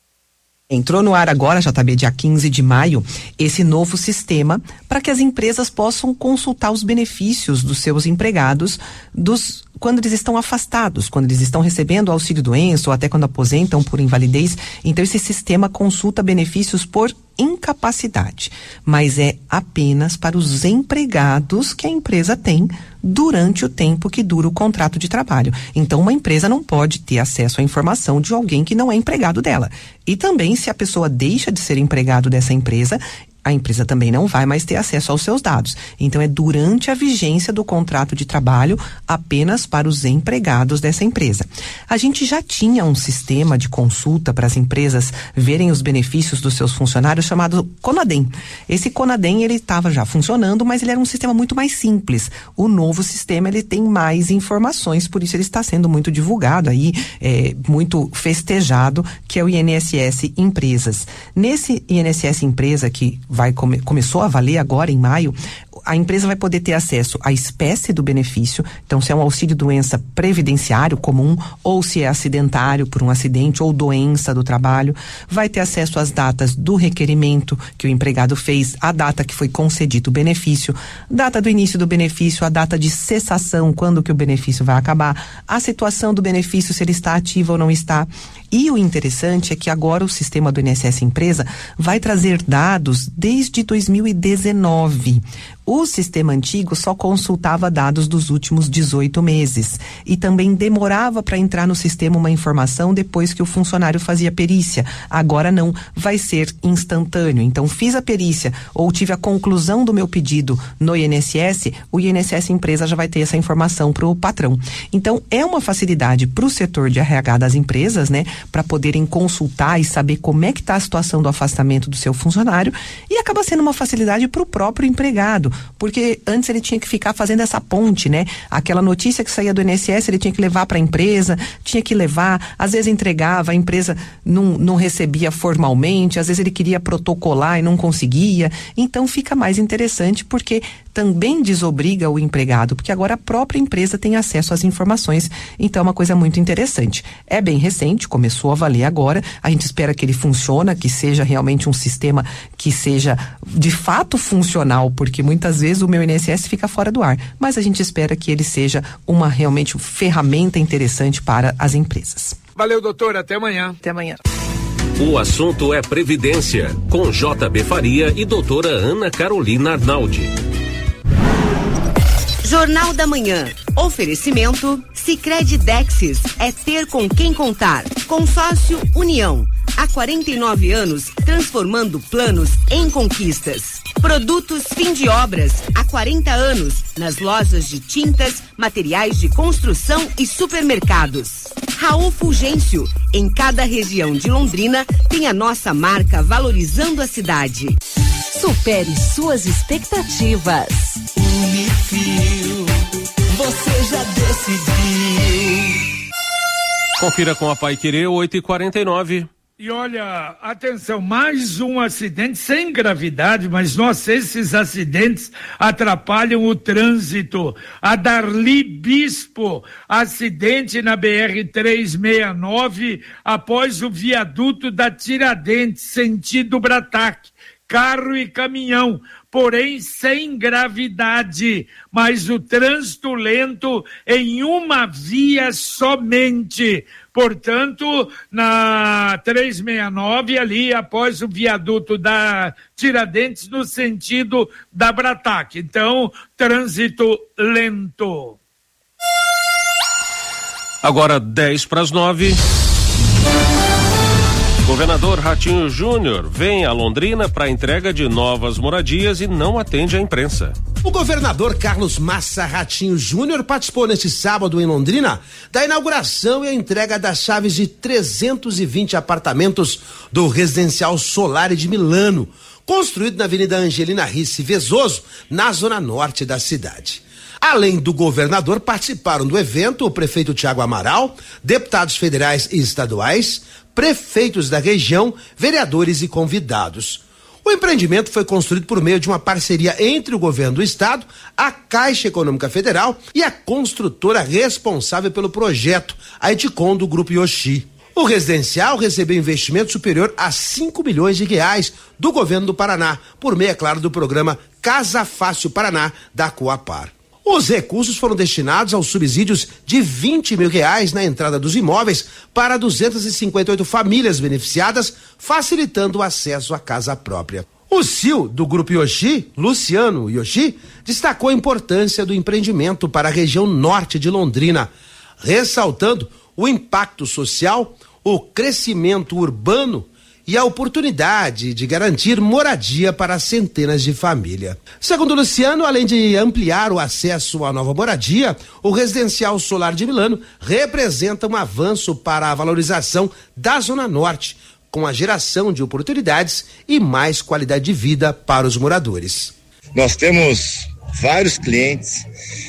Entrou no ar agora, JB, dia 15 de maio, esse novo sistema para que as empresas possam consultar os benefícios dos seus empregados quando eles estão afastados, quando eles estão recebendo auxílio-doença ou até quando aposentam por invalidez. Então esse sistema consulta benefícios por incapacidade, mas é apenas para os empregados que a empresa tem durante o tempo que dura o contrato de trabalho. Então uma empresa não pode ter acesso à informação de alguém que não é empregado dela. E também, se a pessoa deixa de ser empregado dessa empresa, a empresa também não vai mais ter acesso aos seus dados. Então é durante a vigência do contrato de trabalho apenas para os empregados dessa empresa. A gente já tinha um sistema de consulta para as empresas verem os benefícios dos seus funcionários chamado Conadem. Esse Conadem, ele estava já funcionando, mas ele era um sistema muito mais simples. O novo sistema, ele tem mais informações, por isso ele está sendo muito divulgado aí, muito festejado, que é o INSS Empresas. Nesse INSS Empresa que começou a valer agora em maio, a empresa vai poder ter acesso à espécie do benefício, então se é um auxílio-doença previdenciário comum ou se é acidentário por um acidente ou doença do trabalho, vai ter acesso às datas do requerimento que o empregado fez, a data que foi concedido o benefício, data do início do benefício, a data de cessação, quando que o benefício vai acabar, a situação do benefício, se ele está ativo ou não está. E o interessante é que agora o sistema do INSS Empresa vai trazer dados desde 2019. O sistema antigo só consultava dados dos últimos 18 meses e também demorava para entrar no sistema uma informação depois que o funcionário fazia perícia. Agora não, vai ser instantâneo. Então fiz a perícia ou tive a conclusão do meu pedido no INSS, o INSS Empresa já vai ter essa informação para o patrão. Então é uma facilidade para o setor de RH das empresas, né, para poderem consultar e saber como é que está a situação do afastamento do seu funcionário, e acaba sendo uma facilidade para o próprio empregado, porque antes ele tinha que ficar fazendo essa ponte, né? Aquela notícia que saía do INSS, ele tinha que levar para a empresa, tinha que levar, às vezes entregava, a empresa não recebia formalmente, às vezes ele queria protocolar e não conseguia. Então fica mais interessante porque também desobriga o empregado, porque agora a própria empresa tem acesso às informações. Então é uma coisa muito interessante. É bem recente, começou a valer agora, a gente espera que ele funcione, que seja realmente um sistema que seja de fato funcional, porque muitas vezes o meu INSS fica fora do ar, mas a gente espera que ele seja uma realmente ferramenta interessante para as empresas. Valeu, doutor, até amanhã. Até amanhã. O assunto é Previdência, com JB Faria e doutora Ana Carolina Arnaldi. Jornal da Manhã. Oferecimento Sicredi Dexis. É ter com quem contar. Consórcio União. Há 49 anos, transformando planos em conquistas. Produtos Fim de Obras. Há 40 anos, nas lojas de tintas, materiais de construção e supermercados. Raul Fulgêncio, em cada região de Londrina tem a nossa marca valorizando a cidade. Supere suas expectativas. Unifil, você já decidiu. Confira com a Paiquerê 8h49. E olha, atenção, mais um acidente sem gravidade, mas nossa, esses acidentes atrapalham o trânsito. A Darli Bispo, acidente na BR-369 após o viaduto da Tiradentes, sentido Brataque. Carro e caminhão, porém sem gravidade, mas o trânsito lento em uma via somente. Portanto, na 369, ali após o viaduto da Tiradentes, no sentido da Brataque. Então, trânsito lento. Agora 10:09. Governador Ratinho Júnior vem a Londrina para entrega de novas moradias e não atende a imprensa. O governador Carlos Massa Ratinho Júnior participou neste sábado em Londrina da inauguração e a entrega das chaves de 320 apartamentos do residencial Solare de Milano, construído na Avenida Angelina Ricci Vezoso, na zona norte da cidade. Além do governador, participaram do evento o prefeito Tiago Amaral, deputados federais e estaduais, prefeitos da região, vereadores e convidados. O empreendimento foi construído por meio de uma parceria entre o governo do estado, a Caixa Econômica Federal e a construtora responsável pelo projeto, a Edcon do Grupo Yoshi. O residencial recebeu investimento superior a 5 milhões de reais do governo do Paraná, por meio, é claro, do programa Casa Fácil Paraná, da Coapar. Os recursos foram destinados aos subsídios de 20 mil reais na entrada dos imóveis para 258 famílias beneficiadas, facilitando o acesso à casa própria. O CEO do Grupo Yoshi, Luciano Yoshi, destacou a importância do empreendimento para a região norte de Londrina, ressaltando o impacto social, o crescimento urbano e a oportunidade de garantir moradia para centenas de famílias. Segundo Luciano, além de ampliar o acesso à nova moradia, o residencial Solar de Milano representa um avanço para a valorização da Zona Norte, com a geração de oportunidades e mais qualidade de vida para os moradores. Nós temos vários clientes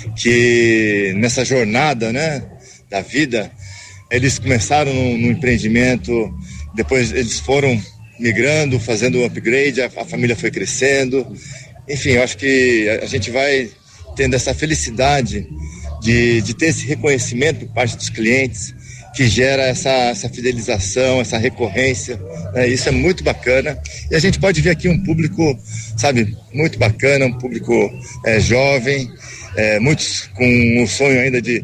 que nessa jornada, da vida, eles começaram no empreendimento. Depois eles foram migrando, fazendo um upgrade, a família foi crescendo. Enfim, eu acho que a gente vai tendo essa felicidade de ter esse reconhecimento por parte dos clientes, que gera essa fidelização, essa recorrência. Isso é muito bacana. E a gente pode ver aqui um público, muito bacana, um público jovem, muitos com o sonho ainda de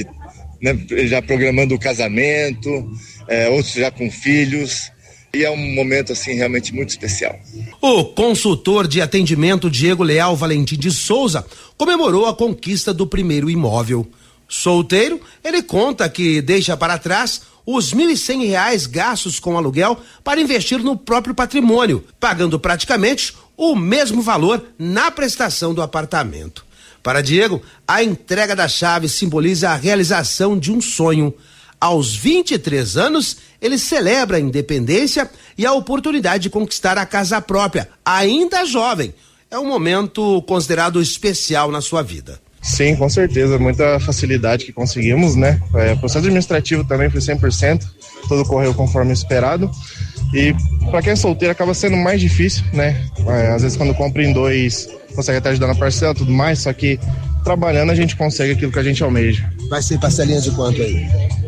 já programando o casamento, outros já com filhos, e é um momento assim realmente muito especial. O consultor de atendimento Diego Leal Valentim de Souza comemorou a conquista do primeiro imóvel. Solteiro, ele conta que deixa para trás os R$1.100 gastos com aluguel para investir no próprio patrimônio, pagando praticamente o mesmo valor na prestação do apartamento. Para Diego, a entrega da chave simboliza a realização de um sonho. Aos 23 anos, ele celebra a independência e a oportunidade de conquistar a casa própria, ainda jovem. É um momento considerado especial na sua vida. Sim, com certeza, muita facilidade que conseguimos, O processo administrativo também foi 100%, tudo correu conforme esperado. E para quem é solteiro acaba sendo mais difícil, Às vezes quando compra em dois, consegue até ajudar na parcela e tudo mais, só que trabalhando a gente consegue aquilo que a gente almeja. Vai ser parcelinha de quanto aí?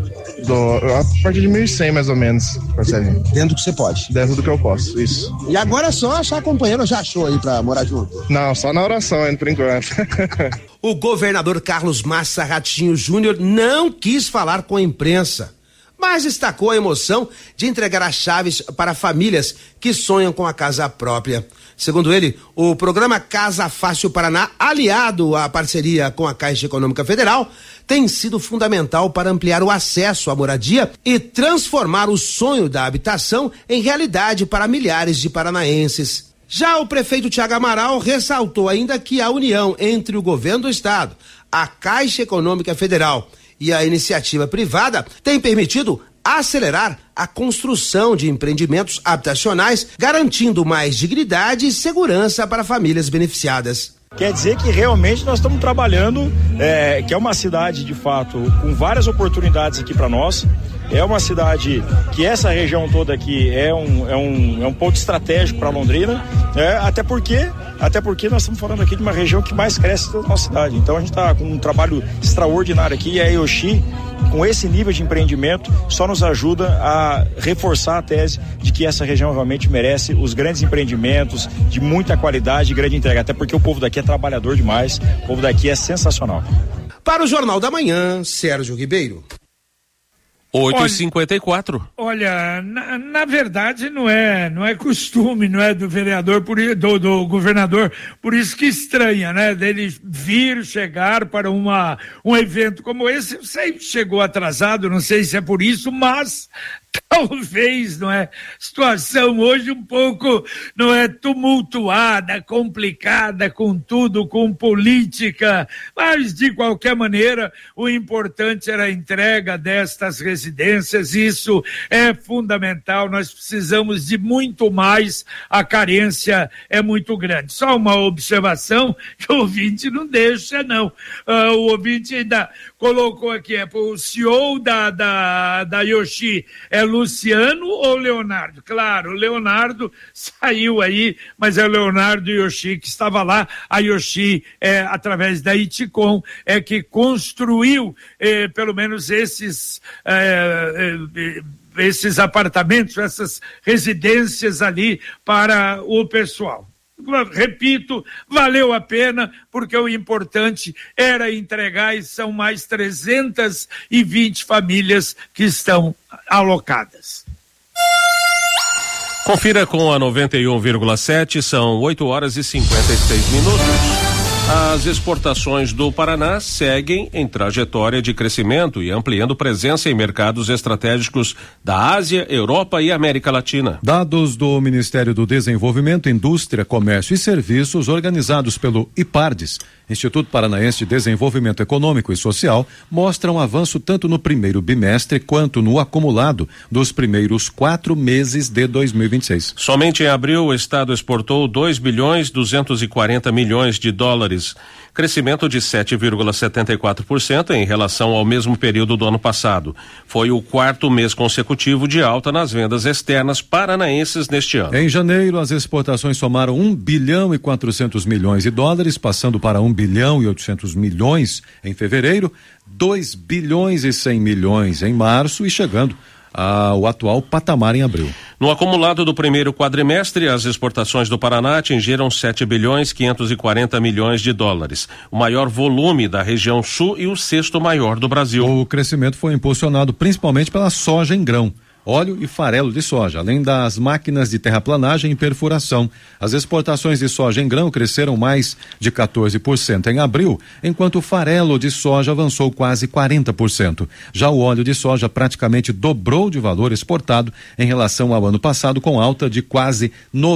A partir de 1.100 mais ou menos, parcelinha. Dentro do que você pode? Dentro do que eu posso, isso. E agora é só achar companheiro, já achou aí pra morar junto? Não, só na oração ainda por enquanto. O governador Carlos Massa Ratinho Júnior não quis falar com a imprensa, mas destacou a emoção de entregar as chaves para famílias que sonham com a casa própria. Segundo ele, o programa Casa Fácil Paraná, aliado à parceria com a Caixa Econômica Federal, tem sido fundamental para ampliar o acesso à moradia e transformar o sonho da habitação em realidade para milhares de paranaenses. Já o prefeito Tiago Amaral ressaltou ainda que a união entre o governo do estado, a Caixa Econômica Federal e a iniciativa privada têm permitido acelerar a construção de empreendimentos habitacionais, garantindo mais dignidade e segurança para famílias beneficiadas. Quer dizer que realmente nós estamos trabalhando, que é uma cidade de fato com várias oportunidades aqui para nós. É uma cidade que essa região toda aqui é um ponto estratégico para Londrina, até porque nós estamos falando aqui de uma região que mais cresce da nossa cidade. Então a gente está com um trabalho extraordinário aqui, e a Yoshi, com esse nível de empreendimento, só nos ajuda a reforçar a tese de que essa região realmente merece os grandes empreendimentos de muita qualidade e grande entrega, até porque o povo daqui é trabalhador demais, o povo daqui é sensacional. Para o Jornal da Manhã, Sérgio Ribeiro. 8h54. Olha, na verdade não é costume, não é do vereador, do governador, por isso que estranha, né? Dele chegar para um evento como esse, sempre chegou atrasado, não sei se é por isso, mas talvez, não é? Situação hoje um pouco, não é, tumultuada, complicada com tudo, com política, mas de qualquer maneira o importante era a entrega destas residências, isso é fundamental, nós precisamos de muito mais, a carência é muito grande. Só uma observação que o ouvinte não deixa, não. O ouvinte ainda colocou aqui, o CEO da Yoshi é Luciano ou Leonardo? Claro, o Leonardo saiu aí, mas é o Leonardo Yoshi que estava lá. A Yoshi, através da Iticom, que construiu pelo menos esses apartamentos, essas residências ali para o pessoal. Repito, valeu a pena, porque o importante era entregar, e são mais 320 famílias que estão alocadas. Confira com a 91,7, são 8h56. As exportações do Paraná seguem em trajetória de crescimento e ampliando presença em mercados estratégicos da Ásia, Europa e América Latina. Dados do Ministério do Desenvolvimento, Indústria, Comércio e Serviços, organizados pelo IPARDES, Instituto Paranaense de Desenvolvimento Econômico e Social, mostram avanço tanto no primeiro bimestre quanto no acumulado dos primeiros 4 meses de 2026. Somente em abril, o Estado exportou 2,240 bilhões de dólares, crescimento de 7,74% em relação ao mesmo período do ano passado. Foi o 4º mês consecutivo de alta nas vendas externas paranaenses neste ano. Em janeiro, as exportações somaram 1 bilhão e 400 milhões de dólares, passando para 1 bilhão e 800 milhões em fevereiro, 2 bilhões e 100 milhões em março e chegando ao atual patamar em abril. No acumulado do primeiro quadrimestre, as exportações do Paraná atingiram 7 bilhões 540 milhões de dólares, o maior volume da região sul e o 6º maior do Brasil. O crescimento foi impulsionado principalmente pela soja em grão, óleo e farelo de soja, além das máquinas de terraplanagem e perfuração. As exportações de soja em grão cresceram mais de 14% em abril, enquanto o farelo de soja avançou quase 40%. Já o óleo de soja praticamente dobrou de valor exportado em relação ao ano passado, com alta de quase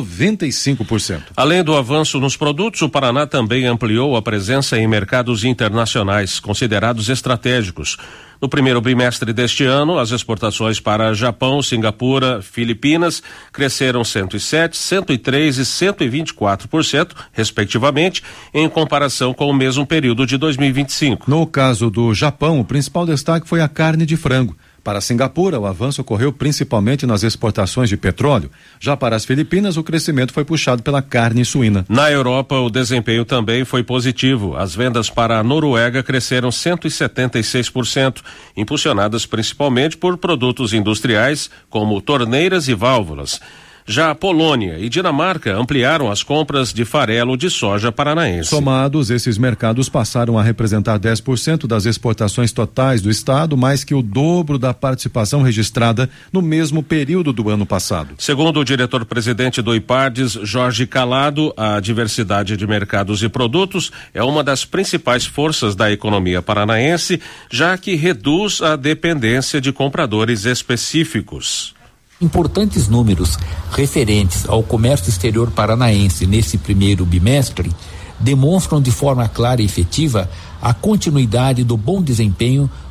95%. Além do avanço nos produtos, o Paraná também ampliou a presença em mercados internacionais, considerados estratégicos. No primeiro bimestre deste ano, as exportações para Japão, Singapura, Filipinas cresceram 107%, 103% e 124%, respectivamente, em comparação com o mesmo período de 2025. No caso do Japão, o principal destaque foi a carne de frango. Para Singapura, o avanço ocorreu principalmente nas exportações de petróleo. Já para as Filipinas, o crescimento foi puxado pela carne suína. Na Europa, o desempenho também foi positivo. As vendas para a Noruega cresceram 176%, impulsionadas principalmente por produtos industriais, como torneiras e válvulas. Já a Polônia e Dinamarca ampliaram as compras de farelo de soja paranaense. Somados, esses mercados passaram a representar 10% das exportações totais do estado, mais que o dobro da participação registrada no mesmo período do ano passado. Segundo o diretor-presidente do IPARDES, Jorge Calado, a diversidade de mercados e produtos é uma das principais forças da economia paranaense, já que reduz a dependência de compradores específicos. Importantes números referentes ao comércio exterior paranaense nesse primeiro bimestre demonstram de forma clara e efetiva a continuidade do bom desempenho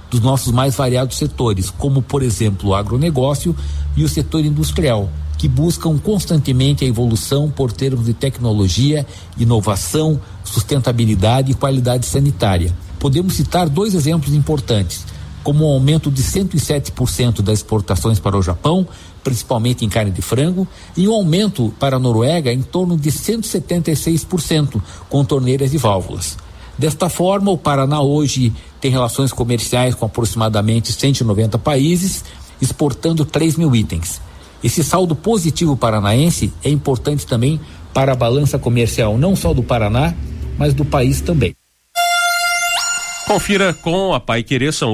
dos nossos mais variados setores, como, por exemplo, o agronegócio e o setor industrial, que buscam constantemente a evolução por termos de tecnologia, inovação, sustentabilidade e qualidade sanitária. Podemos citar 2 exemplos importantes, como o aumento de 107% das exportações para o Japão, principalmente em carne de frango, e um aumento para a Noruega em torno de 176%, com torneiras e válvulas. Desta forma, o Paraná hoje tem relações comerciais com aproximadamente 190 países, exportando 3 mil itens. Esse saldo positivo paranaense é importante também para a balança comercial, não só do Paraná, mas do país também. Confira com a Paiquerê, são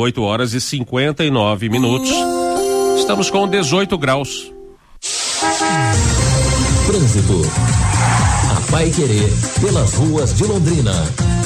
8h59. Estamos com 18 graus. Trânsito. A Paiquerê, pelas ruas de Londrina.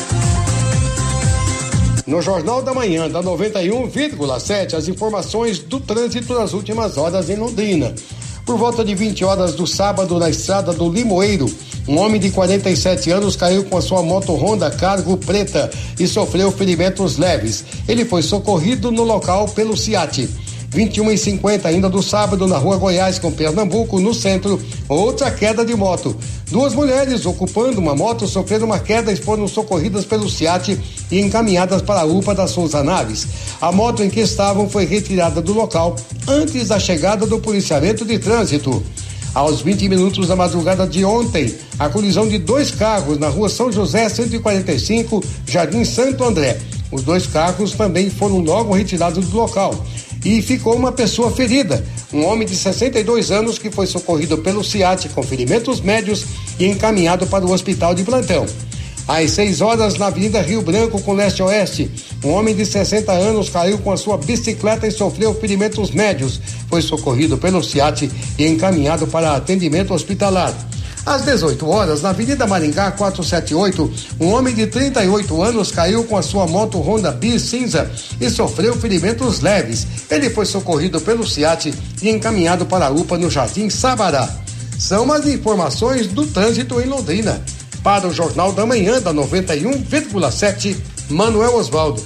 No Jornal da Manhã da 91,7, as informações do trânsito nas últimas horas em Londrina. Por volta de 20 horas do sábado, na estrada do Limoeiro, um homem de 47 anos caiu com a sua moto Honda Cargo preta e sofreu ferimentos leves. Ele foi socorrido no local pelo SIAT. 21h50 ainda do sábado, na rua Goiás com Pernambuco, no centro, outra queda de moto. 2 mulheres ocupando uma moto sofreram uma queda e foram socorridas pelo SIAT e encaminhadas para a UPA da Souza Naves. A moto em que estavam foi retirada do local antes da chegada do policiamento de trânsito. Aos 20 minutos da madrugada de ontem, a colisão de 2 carros na rua São José 145, Jardim Santo André. Os 2 carros também foram logo retirados do local. E ficou uma pessoa ferida, um homem de 62 anos que foi socorrido pelo SIAT com ferimentos médios e encaminhado para o hospital de plantão. Às 6 horas, na Avenida Rio Branco com leste-oeste, um homem de 60 anos caiu com a sua bicicleta e sofreu ferimentos médios. Foi socorrido pelo SIAT e encaminhado para atendimento hospitalar. Às 18 horas, na Avenida Maringá 478, um homem de 38 anos caiu com a sua moto Honda Bis cinza e sofreu ferimentos leves. Ele foi socorrido pelo SIAT e encaminhado para a UPA no Jardim Sabará. São as informações do trânsito em Londrina. Para o Jornal da Manhã da 91,7, Manuel Osvaldo.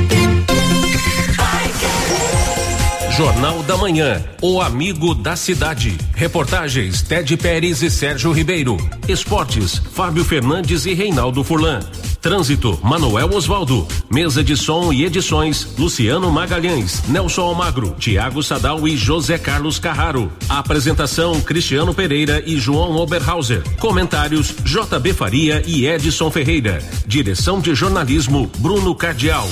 Jornal da Manhã, o amigo da cidade. Reportagens Ted Pérez e Sérgio Ribeiro. Esportes, Fábio Fernandes e Reinaldo Furlan. Trânsito, Manuel Osvaldo. Mesa de som e edições, Luciano Magalhães, Nelson Almagro, Tiago Sadal e José Carlos Carraro. Apresentação, Cristiano Pereira e João Oberhauser. Comentários, JB Faria e Edson Ferreira. Direção de jornalismo, Bruno Cardial.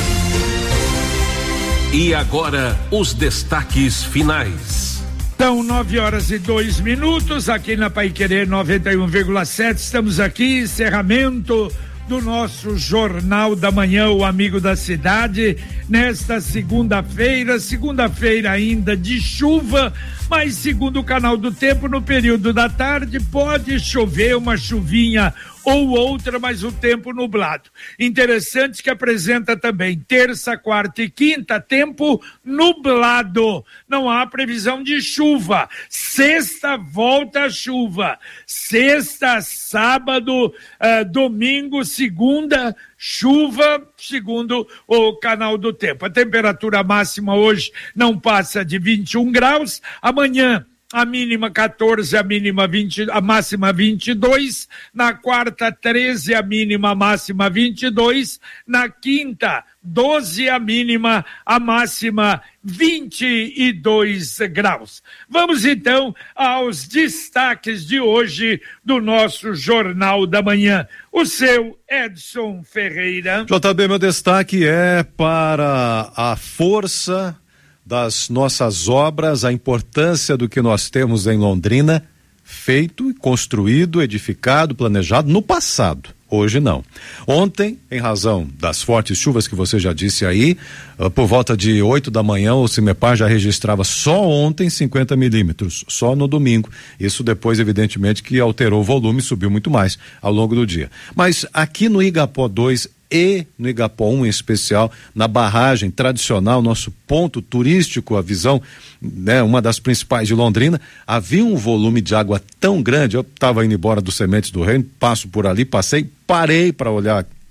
E agora, os destaques finais. São 9h02 aqui na Paiquerê 91,7. Estamos aqui, encerramento do nosso Jornal da Manhã, o amigo da cidade, nesta segunda-feira ainda de chuva, mas segundo o Canal do Tempo, no período da tarde pode chover uma chuvinha ou outra, mas o tempo nublado. Interessante que apresenta também terça, quarta e quinta, tempo nublado. Não há previsão de chuva. Sexta, volta a chuva. Sexta, sábado, domingo, segunda, chuva, segundo o Canal do Tempo. A temperatura máxima hoje não passa de 21 graus. Amanhã, a mínima 14, a mínima 20, a máxima 22, na quarta 13, a mínima, a máxima 22, na quinta 12, a mínima, a máxima 22 graus. Vamos então aos destaques de hoje do nosso Jornal da Manhã. O seu Edson Ferreira. JB, meu destaque é para a força das nossas obras, a importância do que nós temos em Londrina, feito, construído, edificado, planejado no passado. Hoje não. Ontem, em razão das fortes chuvas que você já disse aí, por volta de 8 da manhã, o CIMEPAR já registrava só ontem 50 milímetros, só no domingo. Isso depois, evidentemente, que alterou o volume, subiu muito mais ao longo do dia. Mas aqui no Igapó 2 e no Igapó 1 em especial, na barragem tradicional, nosso ponto turístico, a visão, né, uma das principais de Londrina, havia um volume de água tão grande. Eu estava indo embora do Sementes do Reino, passo por ali, parei para olhar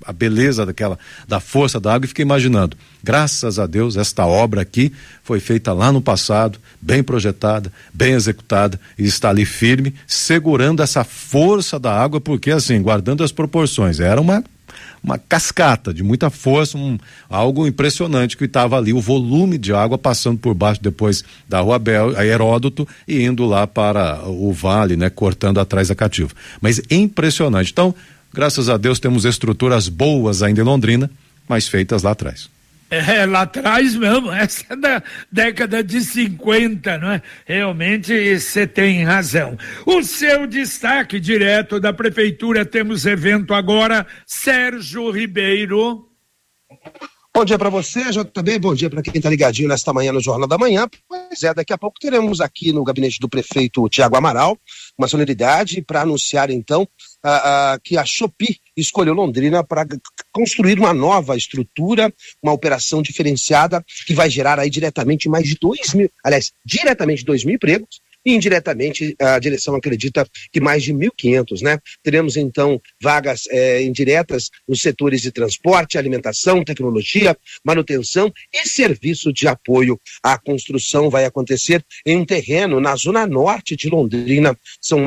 a beleza da força da água, e fiquei imaginando, graças a Deus, esta obra aqui foi feita lá no passado, bem projetada, bem executada, e está ali firme, segurando essa força da água, porque assim, guardando as proporções, era uma cascata de muita força, algo impressionante que estava ali, o volume de água passando por baixo depois da Rua Heródoto e indo lá para o vale, né, cortando atrás da Cativa. Mas impressionante. Então, graças a Deus temos estruturas boas ainda em Londrina, mas feitas lá atrás. Lá atrás mesmo, essa é da década de 50, não é? Realmente você tem razão. O seu destaque direto da prefeitura, temos evento agora, Sérgio Ribeiro. Bom dia para você, JB, bom dia para quem está ligadinho nesta manhã no Jornal da Manhã. Pois é, daqui a pouco teremos aqui no gabinete do prefeito Tiago Amaral uma solenidade para anunciar então que a Shopee escolheu Londrina para construir uma nova estrutura, uma operação diferenciada que vai gerar aí diretamente mais de 2.000 empregos, e indiretamente a direção acredita que mais de 1.500, né? Teremos então vagas indiretas nos setores de transporte, alimentação, tecnologia, manutenção e serviço de apoio. A construção vai acontecer em um terreno na zona norte de Londrina. São